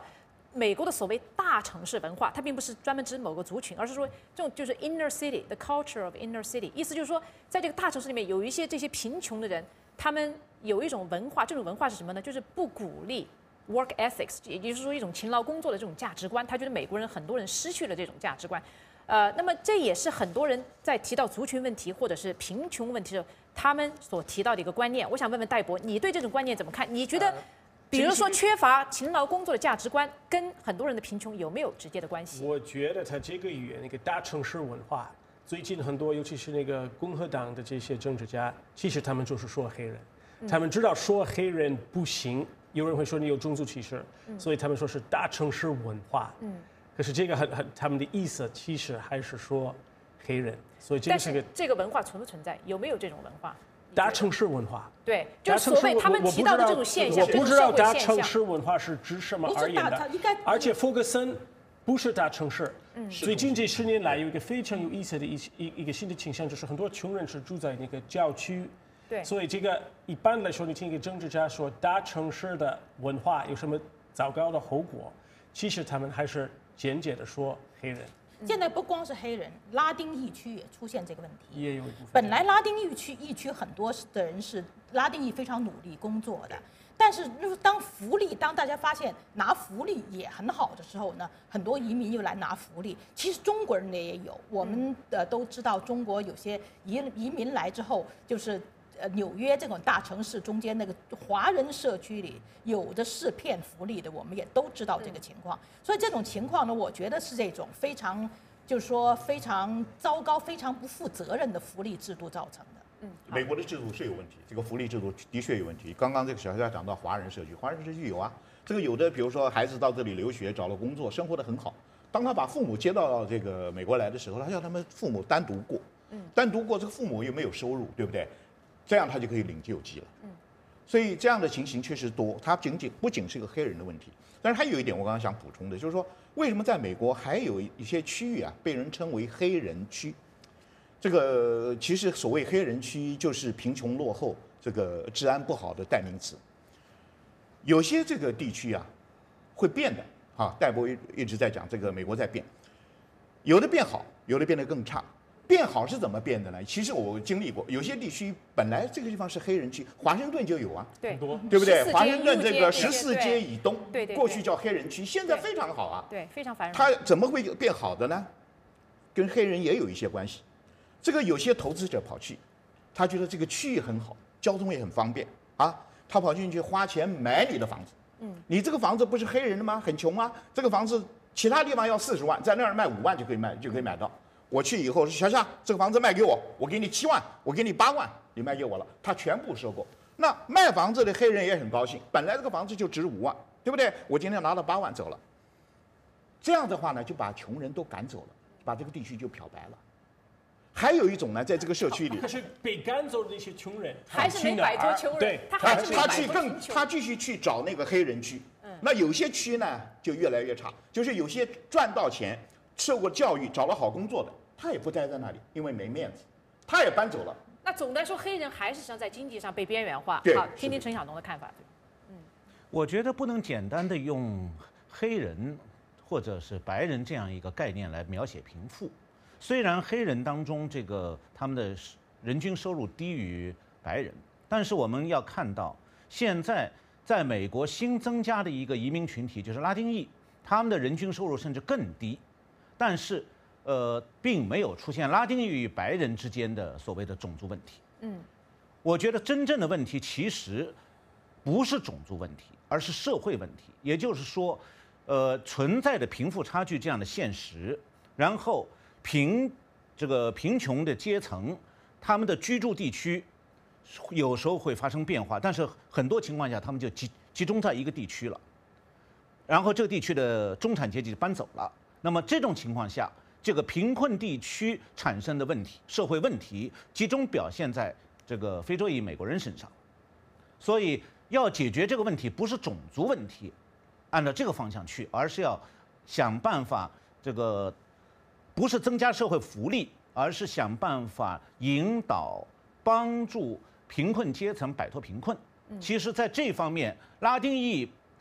Speaker 4: 美国的所谓大城市文化，它并不是专门指某个族群，而是说这种就是 inner city，the culture of inner city， 意思就是说，在这个大城市里面有一些这些贫穷的人，他们有一种文化，这种文化是什么呢？就是不鼓励 work ethics， 也就是说一种勤劳工作的这种价值观。他觉得美国人很多人失去了这种价值观，呃，那么这也是很多人在提到族群问题或者是贫穷问题的时候，他们所提到的一个观念。我想问问戴博，你对这种观念怎么看？你觉得？比如说，缺乏勤劳工作的价值观，跟很多人的贫穷有没有直接的关系？
Speaker 5: 我觉得他这个语言，那个大城市文化，最近很多，尤其是那个共和党的这些政治家，其实他们就是说黑人，嗯、他们知道说黑人不行，有人会说你有种族歧视，嗯、所以他们说是大城市文化。嗯，可是这个很很，他们的意思其实还是说黑人，所以这个是个。
Speaker 4: 但是这个文化存不存在？有没有这种文化？
Speaker 5: 大城市文化，
Speaker 4: 对，就是所谓他们提到的这种现象，
Speaker 5: 我不知道大城市文化是指什么而言的。而且福克森不是大城市。嗯，最近这十年来有一个非常有意思的一一一个新的倾向，就是很多穷人是住在那个郊区。
Speaker 4: 对。
Speaker 5: 所以这个一般来说，你听一个政治家说大城市的文化有什么糟糕的后果，其实他们还是间接的说黑人。
Speaker 6: 现在不光是黑人，拉丁裔区也出现这个问题。
Speaker 5: 也有一部分。
Speaker 6: 本来拉丁裔区裔区很多的人是拉丁裔非常努力工作的，但是当福利，当大家发现拿福利也很好的时候呢，很多移民又来拿福利。其实中国人的也有，我们呃都知道，中国有些移移民来之后，就是呃纽约这种大城市中间那个华人社区里，有的是骗福利的，我们也都知道这个情况。所以这种情况呢，我觉得是这种非常，就是说非常糟糕、非常不负责任的福利制度造成的。
Speaker 7: 嗯，美国的制度是有问题，这个福利制度的确有问题。刚刚这个小夏讲到华人社区，华人社区有啊，这个有的，比如说孩子到这里留学，找了工作，生活得很好。当他把父母接到这个美国来的时候，他要他们父母单独过，嗯，单独过，这个父母又没有收入，对不对？这样他就可以领救济了。嗯，所以这样的情形确实多。它仅仅不仅是一个黑人的问题，但是还有一点我刚刚想补充的，就是说为什么在美国还有一些区域啊被人称为黑人区？这个其实所谓黑人区就是贫穷落后、这个治安不好的代名词。有些这个地区啊会变的啊，戴博一直在讲这个美国在变，有的变好，有的变得更差。变好是怎么变的呢？其实我经历过，有些地区本来这个地方是黑人区，华盛顿就有啊，
Speaker 4: 对，
Speaker 7: 对不对？华盛顿这个十四街以东，
Speaker 4: 对对，
Speaker 7: 过去叫黑人区，现在非常好啊，
Speaker 4: 对，非常繁荣。
Speaker 7: 它怎么会变好的呢？跟黑人也有一些关系。这个有些投资者跑去，他觉得这个区域很好，交通也很方便啊，他跑进去花钱买你的房子，嗯，你这个房子不是黑人的吗？很穷啊，这个房子其他地方要四十万，在那儿卖五万就可以卖，就可以买到。我去以后说，小夏，这个房子卖给我，我给你七万，我给你八万，你卖给我了，他全部收购。那卖房子的黑人也很高兴，本来这个房子就值五万，对不对？我今天拿了八万走了。这样的话呢，就把穷人都赶走了，把这个地区就漂白了。还有一种呢，在这个社区里，
Speaker 5: 可是被赶走的那些穷人
Speaker 4: 还是没摆脱穷人，
Speaker 5: 对，
Speaker 4: 他还是没
Speaker 7: 他
Speaker 4: 摆脱
Speaker 7: 去更，他继续去找那个黑人区。嗯，那有些区呢就越来越差，就是有些赚到钱、受过教育、找了好工作的，他也不待在那里，因为没面子，他也搬走了。
Speaker 4: 那总的来说，黑人还是实际上在经济上被边缘化。
Speaker 7: 对，
Speaker 4: 好，听听陈晓东的看法。
Speaker 8: 嗯，我觉得不能简单的用黑人或者是白人这样一个概念来描写贫富。虽然黑人当中这个他们的人均收入低于白人，但是我们要看到，现在在美国新增加的一个移民群体就是拉丁裔，他们的人均收入甚至更低，但是呃，并没有出现拉丁裔与白人之间的所谓的种族问题。嗯，我觉得真正的问题其实不是种族问题，而是社会问题，也就是说，呃，存在的贫富差距这样的现实，然后。贫这个贫穷的阶层，他们的居住地区有时候会发生变化，但是很多情况下他们就集集中在一个地区了，然后这个地区的中产阶级搬走了。那么这种情况下，这个贫困地区产生的问题、社会问题，集中表现在这个非洲裔美国人身上。所以要解决这个问题，不是种族问题，按照这个方向去，而是要想办法这个。不是增加社会福利，而是想办法引导、帮助贫困阶层摆脱贫困。其实，在这方面，拉丁裔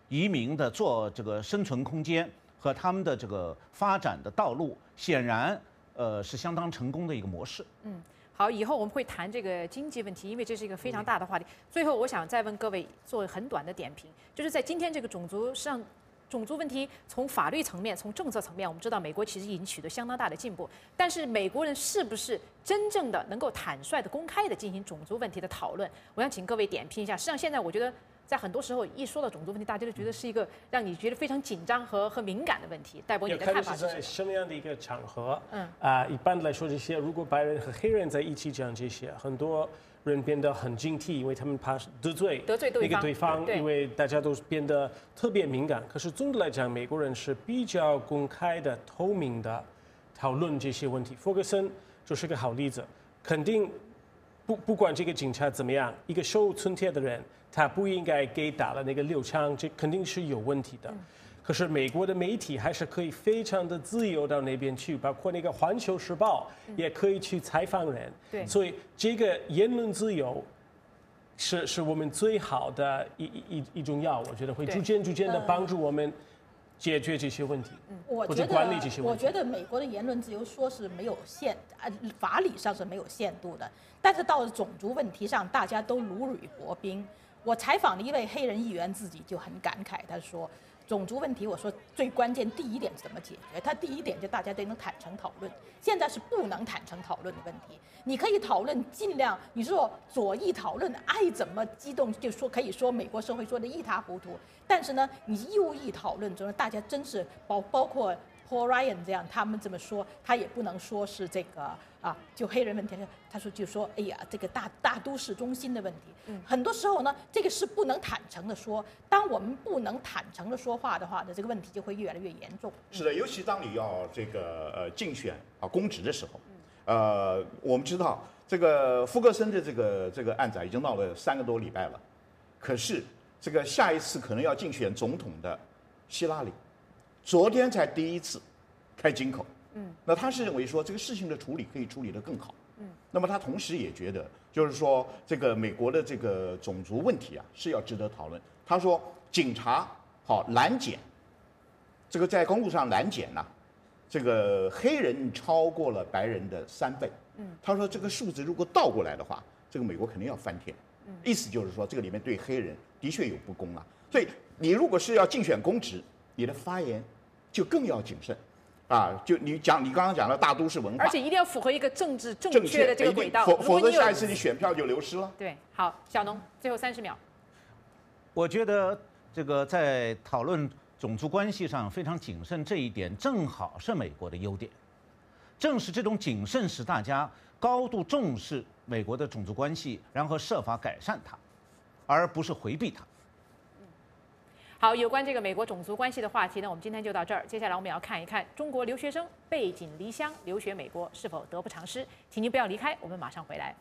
Speaker 8: 移民的做这个生存空间和他们的这个发展的道路，显然呃是相当成功的一个模式。
Speaker 4: 嗯。好，以后我们会谈这个经济问题，因为这是一个非常大的话题。最后，我想再问各位做很短的点评，就是在今天这个种族上，种族问题从法律层面、从政策层面，我们知道美国其实已经取得相当大的进步，但是美国人是不是真正的能够坦率的、公开的进行种族问题的讨论？我想请各位点评一下。实际上，现在我觉得。在很多时候，一说到种族问题，大家都觉得是一个让你觉得非常紧张和和敏感的问题。戴博，你的看法是什么？
Speaker 5: 在什么样的一个场合？
Speaker 4: 嗯
Speaker 5: 啊、呃，一般来说，这些如果白人和黑人在一起讲这些，很多人变得很警惕，因为他们怕得罪
Speaker 4: 得罪对方，
Speaker 5: 那个对方，因为大家都变得特别敏感。可是总的来讲，美国人是比较公开的、透明的讨论这些问题。福格森就是个好例子，肯定不不管这个警察怎么样，一个手无寸铁的人。他不应该给打了那个六枪，这肯定是有问题的。可是美国的媒体还是可以非常的自由到那边去，包括那个《环球时报》也可以去采访人。
Speaker 4: 对，
Speaker 5: 所以这个言论自由是是我们最好的一一一种药，我觉得会逐渐逐渐的帮助我们解决这些问题，
Speaker 6: 我觉得
Speaker 5: 或者管理这些问题。
Speaker 6: 我觉得美国的言论自由说是没有限，呃，法理上是没有限度的，但是到了种族问题上，大家都如履薄冰。我采访了一位黑人议员，自己就很感慨，他说，种族问题，我说最关键第一点是怎么解决？他第一点就大家得能坦诚讨论，现在是不能坦诚讨论的问题。你可以讨论，尽量你说左翼讨论，爱怎么激动就说，可以说美国社会说的一塌糊涂。但是呢，你右翼讨论中，大家真是包包括 Paul Ryan 这样，他们这么说，他也不能说是这个啊，就黑人问题，他说就说，哎呀，这个大大都市中心的问题，嗯，很多时候呢，这个是不能坦诚的说。当我们不能坦诚的说话的话呢，这个问题就会越来越严重。
Speaker 7: 是的，尤其当你要这个呃竞选啊公职的时候，呃，我们知道这个福格森的这个这个案子已经闹了三个多礼拜了，可是这个下一次可能要竞选总统的希拉里，昨天才第一次开金口。嗯，那他是认为说这个事情的处理可以处理得更好。嗯，那么他同时也觉得，就是说这个美国的这个种族问题啊是要值得讨论。他说，警察好拦检，这个在公路上拦检呐、啊，这个黑人超过了白人的三倍。嗯，他说这个数字如果倒过来的话，这个美国肯定要翻天。嗯，意思就是说这个里面对黑人的确有不公啊。所以你如果是要竞选公职，你的发言就更要谨慎。啊，就你讲，你刚刚讲的大都市文化，
Speaker 4: 而且一定要符合一个政治正确的这个轨道，
Speaker 7: 否否则下一次你选票就流失了。
Speaker 4: 对，好，小农，最后三十秒。
Speaker 8: 我觉得这个在讨论种族关系上非常谨慎，这一点正好是美国的优点。正是这种谨慎，使大家高度重视美国的种族关系，然后设法改善它，而不是回避它。
Speaker 4: 好，有关这个美国种族关系的话题呢，我们今天就到这儿。接下来我们要看一看中国留学生背井离乡留学美国是否得不偿失。请您不要离开，我们马上回来。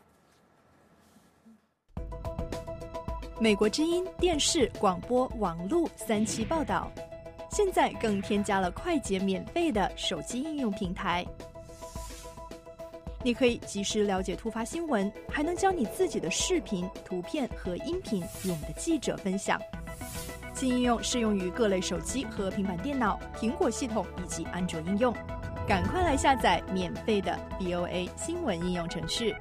Speaker 9: 美国之音电视、广播、网络三期报道，现在更添加了快捷免费的手机应用平台。你可以及时了解突发新闻，还能将你自己的视频、图片和音频与我们的记者分享。新应用适用于各类手机和平板电脑、苹果系统以及安卓应用。赶快来下载免费的 V O A 新闻应用程序。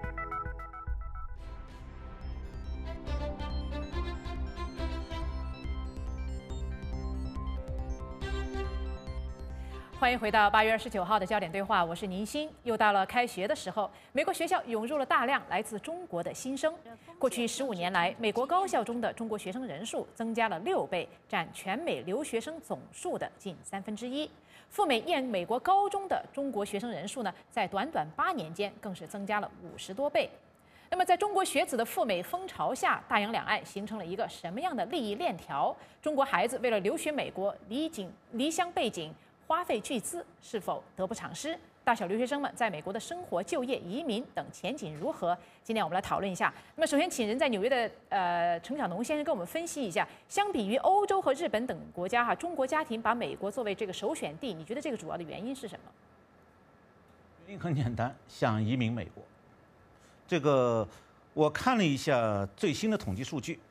Speaker 4: 欢迎回到八月二十九号的焦点对话，我是宁欣。又到了开学的时候，美国学校涌入了大量来自中国的新生。过去十五年来，美国高校中的中国学生人数增加了六倍，占全美留学生总数的近三分之一。赴美念美国高中的中国学生人数呢，在短短八年间更是增加了五十多倍。那么，在中国学子的赴美风潮下，大洋两岸形成了一个什么样的利益链条？中国孩子为了留学美国，离境离乡背井，花费巨资，是否得不偿失？大小留学生们在美国的生活、就业、移民等前景如何？今天我们来讨论一下。那么，首先请人在纽约的呃程小农先生跟我们分析一下，相比于欧洲和日本等国家哈，中国家庭把美国作为这个首选地，你觉得这个主要的原因是什么？
Speaker 8: 原因很简单，想移民美国。这个我看了一下最新的统计数据，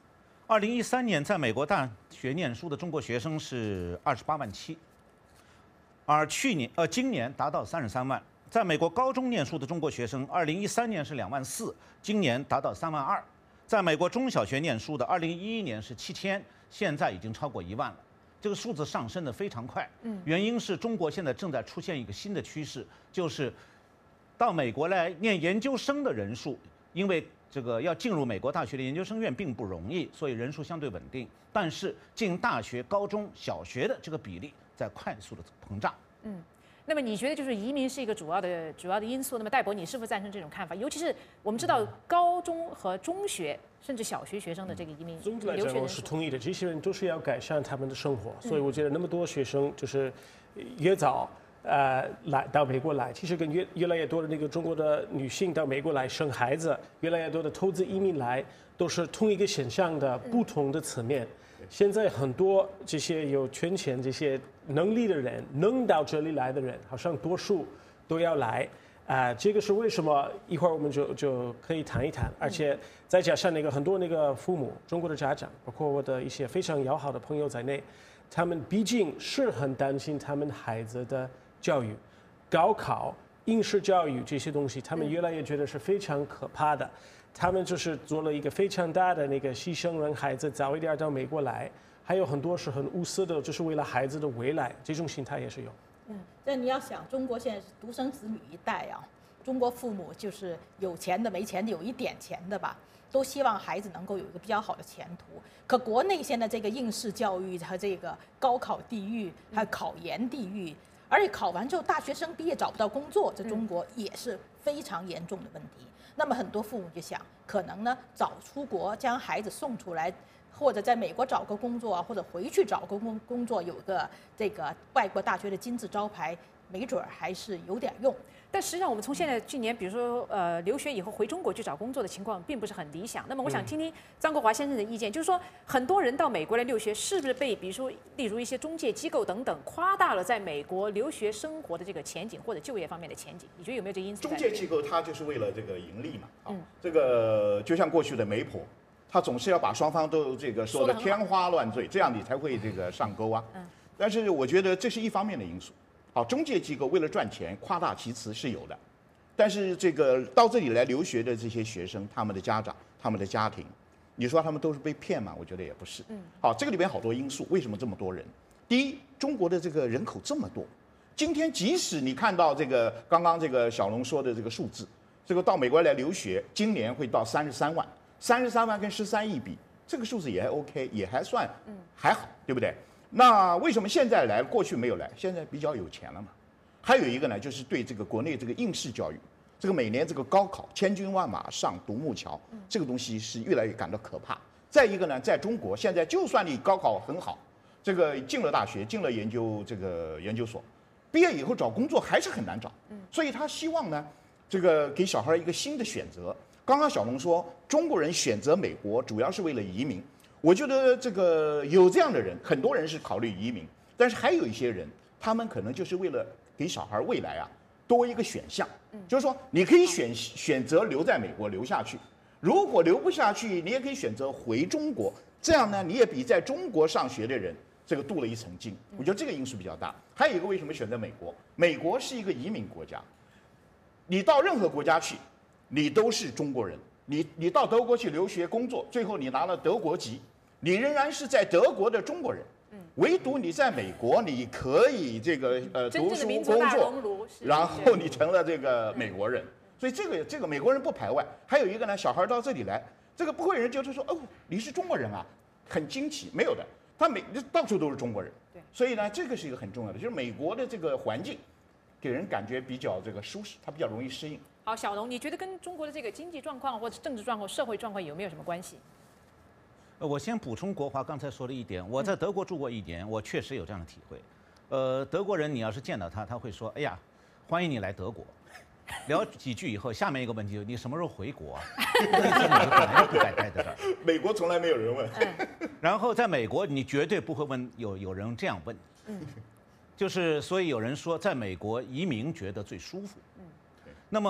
Speaker 8: 二零一三年在美国大学念书的中国学生是二十八万七，而去年呃今年达到三十三万。在美国高中念书的中国学生，二零一三年是两万四，今年达到三万二。在美国中小学念书的，二零一一年是七千，现在已经超过一万了。这个数字上升的非常快。嗯，原因是中国现在正在出现一个新的趋势，就是到美国来念研究生的人数，因为这个要进入美国大学的研究生院并不容易，所以人数相对稳定。但是进大学、高中小学的这个比例在快速的膨胀。
Speaker 4: 嗯。那么你觉得就是移民是一个主要的主要的因素？那么戴博，你是否赞成这种看法？尤其是我们知道高中和中学甚至小学学生的这个移民
Speaker 5: 总体来讲，我是同意的。这些人都是要改善他们的生活，所以我觉得那么多学生就是越早呃来到美国来，其实跟越越来越多的那个中国的女性到美国来生孩子，越来越多的投资移民来，都是同一个现象的不同的层面。现在很多这些有权钱、这些能力的人，能到这里来的人，好像多数都要来，啊、呃，这个是为什么？一会儿我们就就可以谈一谈。而且再加上那个很多那个父母，中国的家长，包括我的一些非常要好的朋友在内，他们毕竟是很担心他们孩子的教育、高考、应试教育这些东西，他们越来越觉得是非常可怕的。他们就是做了一个非常大的那个牺牲，让孩子早一点到美国来，还有很多是很无私的，就是为了孩子的未来，这种心态也是有。
Speaker 6: 嗯，但你要想，中国现在是独生子女一代啊，中国父母就是有钱的、没钱的、有一点钱的吧，都希望孩子能够有一个比较好的前途。可国内现在这个应试教育和这个高考地狱，还有考研地狱，而且考完之后大学生毕业找不到工作，在中国也是非常严重的问题。那么很多父母就想，可能呢早出国将孩子送出来，或者在美国找个工作啊，或者回去找个工工作，有个这个外国大学的金字招牌，没准儿还是有点用。
Speaker 4: 但实际上，我们从现在去年，比如说呃留学以后回中国去找工作的情况，并不是很理想。那么我想听听张国华先生的意见，就是说很多人到美国来留学，是不是被比如说例如一些中介机构等等夸大了在美国留学生活的这个前景或者就业方面的前景？你觉得有没有这个因素？
Speaker 7: 中介机构它就是为了这个盈利嘛，嗯，这个就像过去的媒婆，他总是要把双方都这个说的天花乱坠，这样你才会这个上钩啊。嗯，但是我觉得这是一方面的因素。好，中介机构为了赚钱夸大其词是有的，但是这个到这里来留学的这些学生，他们的家长、他们的家庭，你说他们都是被骗吗？我觉得也不是。嗯，好，这个里边好多因素，为什么这么多人？第一，中国的这个人口这么多，今天即使你看到这个刚刚这个小龙说的这个数字，这个到美国来留学，今年会到三十三万，三十三万跟十三亿比，这个数字也还 OK， 也还算还好，对不对？那为什么现在来，过去没有来？现在比较有钱了嘛。还有一个呢，就是对这个国内这个应试教育，这个每年这个高考千军万马上独木桥，这个东西是越来越感到可怕。再一个呢，在中国现在就算你高考很好，这个进了大学，进了研究这个研究所，毕业以后找工作还是很难找。所以他希望呢，这个给小孩一个新的选择。刚刚小龙说，中国人选择美国主要是为了移民。我觉得这个有这样的人，很多人是考虑移民，但是还有一些人，他们可能就是为了给小孩未来啊多一个选项，就是说你可以选选择留在美国留下去，如果留不下去，你也可以选择回中国，这样呢你也比在中国上学的人这个镀了一层金。我觉得这个因素比较大。还有一个为什么选择美国？美国是一个移民国家，你到任何国家去，你都是中国人。你你到德国去留学工作，最后你拿了德国籍。你仍然是在德国的中国人，唯独你在美国，你可以这个呃读书工作，然后你成了这个美国人，所以这个这个美国人不排外。还有一个呢，小孩到这里来，这个不会有人就是说哦你是中国人啊，很惊奇，没有的，他每到处都是中国人，所以呢这个是一个很重要的，就是美国的这个环境，给人感觉比较这个舒适，他比较容易适应。
Speaker 4: 好，小龙，你觉得跟中国的这个经济状况或者政治状况、社会状况有没有什么关系？
Speaker 8: 呃，我先补充国华刚才说的一点，我在德国住过一年，我确实有这样的体会。呃，德国人你要是见到他，他会说：“哎呀，欢迎你来德国。”聊几句以后，下面一个问题，你什么时候回国啊？你本来不该待在这儿。
Speaker 7: 美国从来没有人问。
Speaker 8: 然后在美国，你绝对不会问有有人这样问。嗯。就是所以有人说，在美国移民觉得最舒服。嗯。那么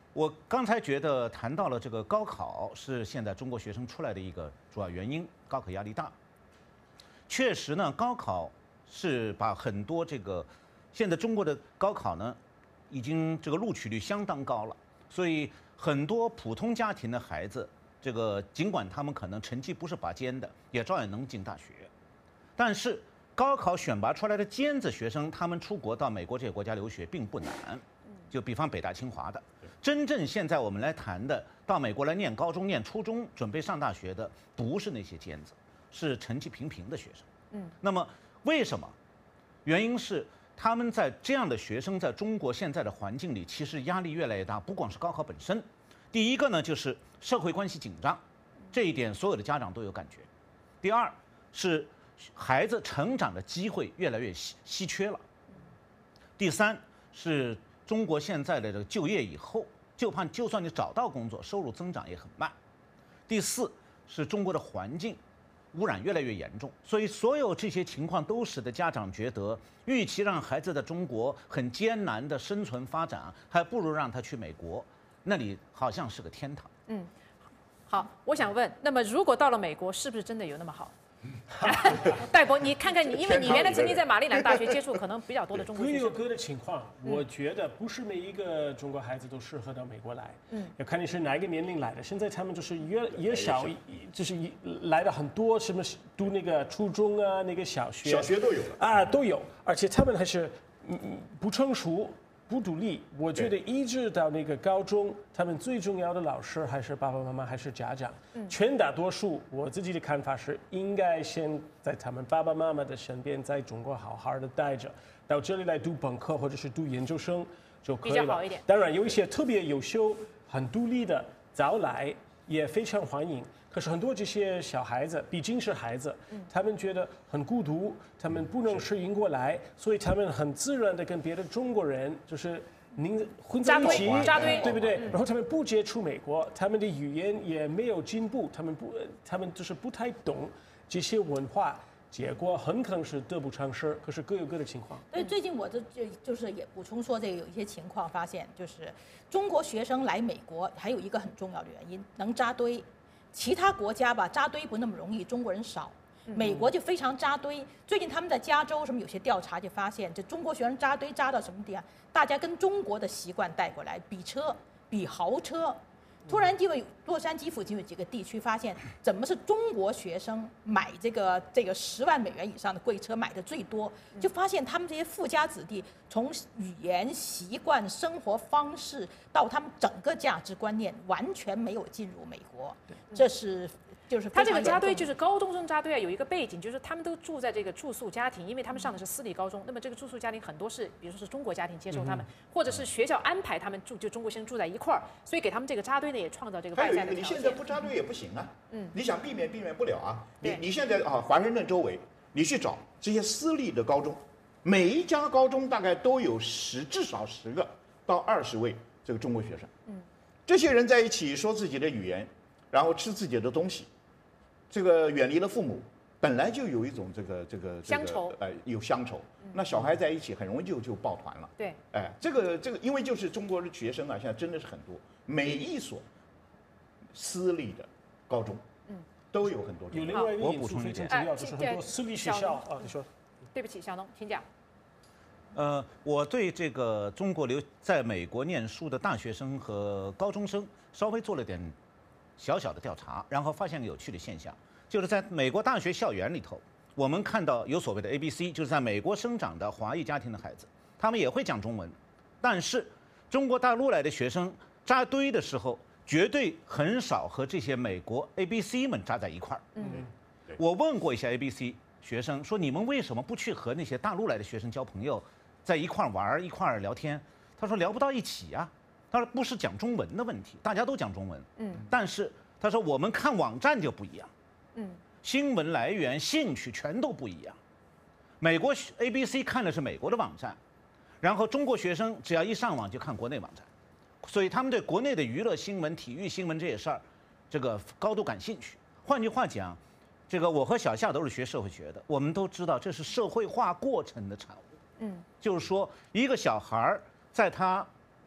Speaker 8: 我刚才觉得谈到了这个高考是现在中国学生出来的一个主要原因，高考压力大。确实呢，高考是把很多这个现在中国的高考呢，已经这个录取率相当高了，所以很多普通家庭的孩子，这个尽管他们可能成绩不是拔尖的，也照样能进大学。但是高考选拔出来的尖子学生，他们出国到美国这些国家留学并不难，就比方北大清华的。真正现在我们来谈的，到美国来念高中、念初中，准备上大学的，不是那些尖子，是成绩平平的学生。嗯，那么为什么？原因是他们在这样的学生在中国现在的环境里，其实压力越来越大。不光是高考本身，第一个呢就是社会关系紧张，这一点所有的家长都有感觉。第二是孩子成长的机会越来越稀稀缺了。第三是中国现在的这个就业以后，就怕就算你找到工作，收入增长也很慢。第四是中国的环境污染越来越严重，所以所有这些情况都使得家长觉得，与其让孩子在中国很艰难的生存发展，还不如让他去美国，那里好像是个天堂。
Speaker 4: 嗯，好，我想问，那么如果到了美国，是不是真的有那么好？戴博，你看看你，因为你原来曾经在马里兰大学接触可能比较多的中国学生，
Speaker 5: 各有各的情况。我觉得不是每一个中国孩子都适合到美国来，嗯，要看你是哪一个年龄来的。现在他们就是越越小，就是来的很多，什么读那个初中啊，那个小学，
Speaker 7: 小学都有
Speaker 5: 啊，都有，而且他们还是嗯不成熟。不独立，我觉得一直到那个高中，他们最重要的老师还是爸爸妈妈，还是家长。嗯，全大多数，我自己的看法是，应该先在他们爸爸妈妈的身边，在中国好好的待着，到这里来读本科或者是读研究生就可以了。
Speaker 4: 比较好一点。
Speaker 5: 当然，有一些特别优秀、很独立的早来也非常欢迎。可是很多这些小孩子毕竟是孩子，他们觉得很孤独，他们不能适应过来，所以他们很自然的跟别的中国人就是您混在一起，
Speaker 4: 扎堆，
Speaker 5: 对不对？然后他们不接触美国，他们的语言也没有进步，他们不，他们就是不太懂这些文化。结果很可能是得不偿失，可是各有各的情况。
Speaker 6: 所以最近我就就就是也补充说，这个有一些情况发现，就是中国学生来美国还有一个很重要的原因，能扎堆。其他国家吧扎堆不那么容易，中国人少，美国就非常扎堆。最近他们在加州什么有些调查就发现，这中国学生扎堆扎到什么地方？大家跟中国的习惯带过来，比车，比豪车。突然就有洛杉矶附近有几个地区发现，怎么是中国学生买这个这个十万美元以上的贵车买的最多？就发现他们这些富家子弟，从语言习惯、生活方式到他们整个价值观念，完全没有进入美国。这是。就是
Speaker 4: 他这个扎堆就是高中生扎堆啊，有一个背景，就是他们都住在这个住宿家庭，因为他们上的是私立高中。那么这个住宿家庭很多是，比如说是中国家庭接受他们，嗯、或者是学校安排他们住，就中国学生住在一块儿，所以给他们这个扎堆呢也创造这个外在的条件。
Speaker 7: 你现在不扎堆也不行啊，嗯，你想避免避免不了啊。你你现在啊，华盛顿周围，你去找这些私立的高中，每一家高中大概都有十至少十个到二十位这个中国学生，嗯，这些人在一起说自己的语言，然后吃自己的东西。这个远离了父母，本来就有一种这个这个
Speaker 4: 乡愁，
Speaker 7: 呃，有乡愁。那小孩在一起很容易就就抱团了。
Speaker 4: 对，
Speaker 7: 哎，这个这个，因为就是中国的学生啊，现在真的是很多，每一所私立的高中，嗯，都有很多。
Speaker 5: 有另外一个因素非常重要，就是很多私立学校啊，你说。
Speaker 4: 对不起，小农，请讲。
Speaker 8: 呃，我对这个中国留在美国念书的大学生和高中生稍微做了点小小的调查，然后发现个有趣的现象，就是在美国大学校园里头，我们看到有所谓的 A B C， 就是在美国生长的华裔家庭的孩子，他们也会讲中文，但是中国大陆来的学生扎堆的时候，绝对很少和这些美国 A B C 们扎在一块儿。嗯，我问过一些 A B C 学生，说你们为什么不去和那些大陆来的学生交朋友，在一块儿玩一块儿聊天？他说聊不到一起呀、啊。他说不是讲中文的问题，大家都讲中文，嗯，但是他说我们看网站就不一样，嗯，新闻来源、兴趣全都不一样。美国 A B C 看的是美国的网站，然后中国学生只要一上网就看国内网站，所以他们对国内的娱乐新闻、体育新闻这些事儿，这个高度感兴趣。换句话讲，这个我和小夏都是学社会学的，我们都知道这是社会化过程的产物，嗯，就是说一个小孩在他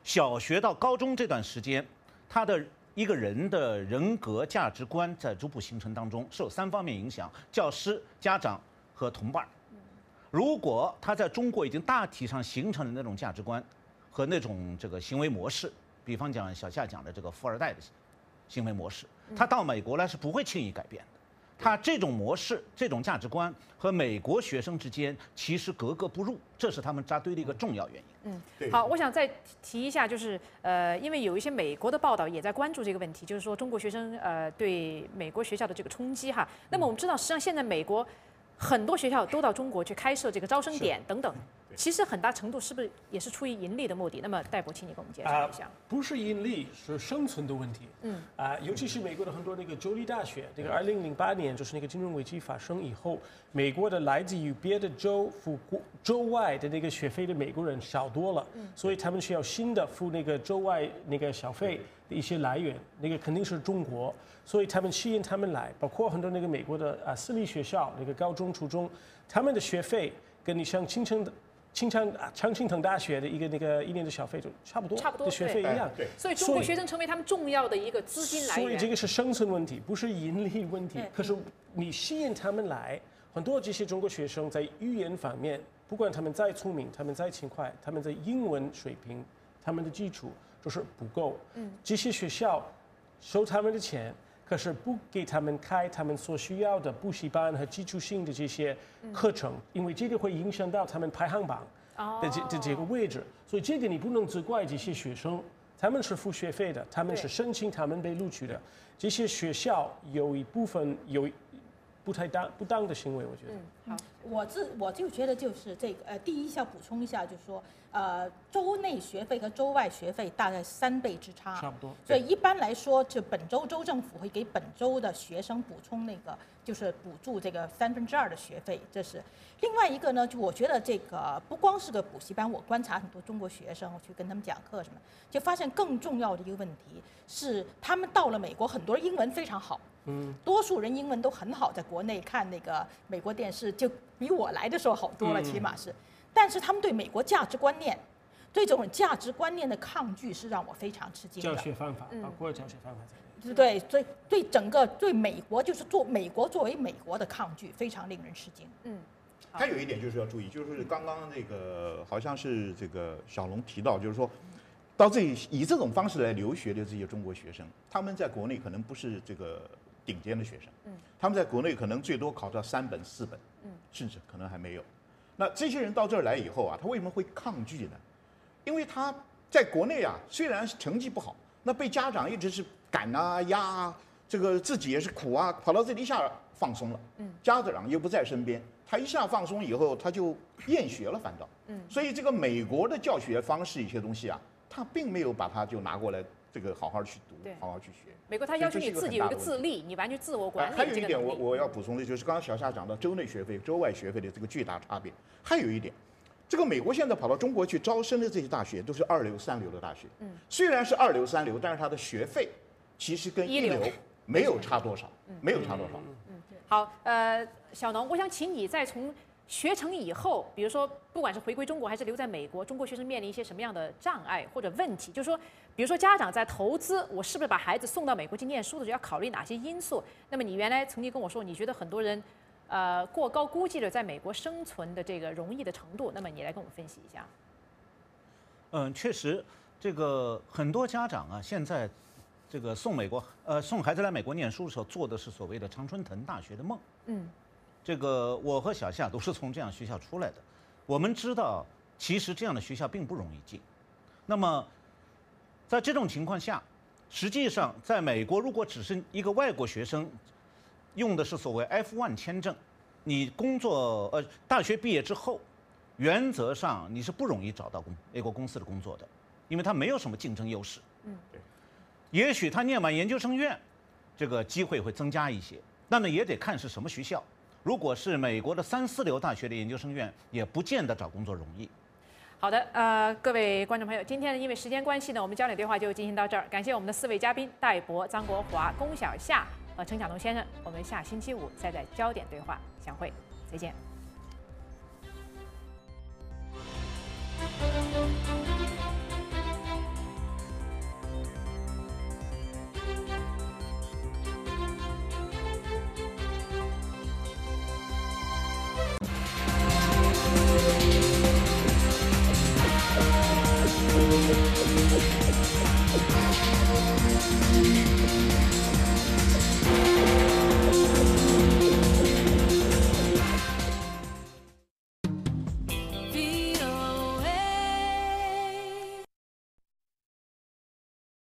Speaker 8: 小学到高中这段时间，他的一个人的人格价值观在逐步形成当中，受三方面影响：教师、家长和同伴。如果他在中国已经大体上形成了那种价值观和那种这个行为模式，比方讲小夏讲的这个富二代的行为模式，他到美国来是不会轻易改变的。他这种模式、这种价值观和美国学生之间其实格格不入，这是他们扎堆的一个重要原因。
Speaker 4: 嗯，好，我想再提一下，就是呃，因为有一些美国的报道也在关注这个问题，就是说中国学生呃对美国学校的这个冲击哈。那么我们知道，实际上现在美国很多学校都到中国去开设这个招生点等等，其实很大程度是不是也是出于盈利的目的？那么戴博，请你给我们介绍一下。
Speaker 5: 啊、不是盈利，是生存的问题。
Speaker 4: 嗯
Speaker 5: 啊、尤其是美国的很多那个州立大学，那个二零零八年就是那个金融危机发生以后，美国的来自于别的州付国州外的那个学费的美国人少多了，
Speaker 4: 嗯
Speaker 5: 所以他们需要新的付那个州外那个小费的一些来源，那个肯定是中国，所以他们吸引他们来，包括很多那个美国的啊私立学校，那个高中、初中，他们的学费跟你像清城的。清昌常青藤大学的一个那个一年的小费就差不多，
Speaker 4: 差不多
Speaker 5: 的学费一样。
Speaker 7: 对，
Speaker 4: 所以中国学生成为他们重要的一个资金来源。
Speaker 5: 所以这个是生存问题，不是盈利问题。可是你吸引他们来，很多这些中国学生在语言方面，不管他们再聪明，他们再勤快，他们在英文水平，他们的基础就是不够。嗯，这些学校收他们的钱。可是不给他们开他们所需要的补习班和基础性的这些课程，因为这个会影响到他们排行榜的这的这个位置，所以这个你不能责怪这些学生，他们是付学费的，他们是申请他们被录取的，这些学校有一部分有不太当不当的行为，我觉得。
Speaker 4: 嗯，好，
Speaker 6: 我自我就觉得就是这个呃，第一要补充一下，就是说呃，州内学费和州外学费大概三倍之差，
Speaker 5: 差不多。
Speaker 6: 所以一般来说，就本州州政府会给本州的学生补充那个，就是补助这个三分之二的学费，这是。另外一个呢，就我觉得这个不光是个补习班，我观察很多中国学生，我去跟他们讲课什么，就发现更重要的一个问题是，他们到了美国，很多人英文非常好。嗯，多数人英文都很好，在国内看那个美国电视，就比我来的时候好多了，起码是。但是他们对美国价值观念，对这种价值观念的抗拒是让我非常吃惊的。
Speaker 5: 教学方法，包括教学方法在内。
Speaker 6: 对，对，对整个对美国就是做美国作为美国的抗拒，非常令人吃惊。
Speaker 4: 嗯，
Speaker 7: 还有一点就是要注意，就是刚刚那个好像是这个小龙提到，就是说。到这里以这种方式来留学的这些中国学生，他们在国内可能不是这个顶尖的学生，嗯，他们在国内可能最多考到三本、四本，嗯，甚至可能还没有。那这些人到这儿来以后啊，他为什么会抗拒呢？因为他在国内啊，虽然是成绩不好，那被家长一直是赶啊、压啊，这个自己也是苦啊，跑到这里一下放松了，嗯，家长又不在身边，他一下放松以后，他就厌学了，反倒，嗯，所以这个美国的教学方式一些东西啊。他并没有把它就拿过来，这个好好去读，好好去学。
Speaker 4: 美国他要求你自己有一个自立，你完全自我管理。
Speaker 7: 还有一点我我要补充的就是，刚刚小夏讲到州内学费、州外学费的这个巨大差别。还有一点，这个美国现在跑到中国去招生的这些大学都是二流、三流的大学。嗯，虽然是二流、三流，但是它的学费其实跟一流没有差多少，没有差多少。
Speaker 4: 嗯，好，呃，小农，我想请你再从。学成以后，比如说，不管是回归中国还是留在美国，中国学生面临一些什么样的障碍或者问题？就是说，比如说家长在投资，我是不是把孩子送到美国去念书的时候要考虑哪些因素？那么你原来曾经跟我说，你觉得很多人，呃，过高估计了在美国生存的这个容易的程度。那么你来跟我们分析一下。
Speaker 8: 嗯，确实，这个很多家长啊，现在这个送美国呃送孩子来美国念书的时候，做的是所谓的常春藤大学的梦。嗯。这个我和小夏都是从这样学校出来的，我们知道，其实这样的学校并不容易进。那么，在这种情况下，实际上在美国，如果只是一个外国学生，用的是所谓 F 一 签证，你工作呃大学毕业之后，原则上你是不容易找到工美国公司的工作的，因为他没有什么竞争优势。嗯，对。也许他念完研究生院，这个机会会增加一些，那么也得看是什么学校。如果是美国的三四流大学的研究生院，也不见得找工作容易。
Speaker 4: 好的，呃，各位观众朋友，今天呢，因为时间关系呢，我们焦点对话就进行到这儿。感谢我们的四位嘉宾戴博、张国华、龚小夏和陈晓农先生。我们下星期五再在焦点对话相会，再见。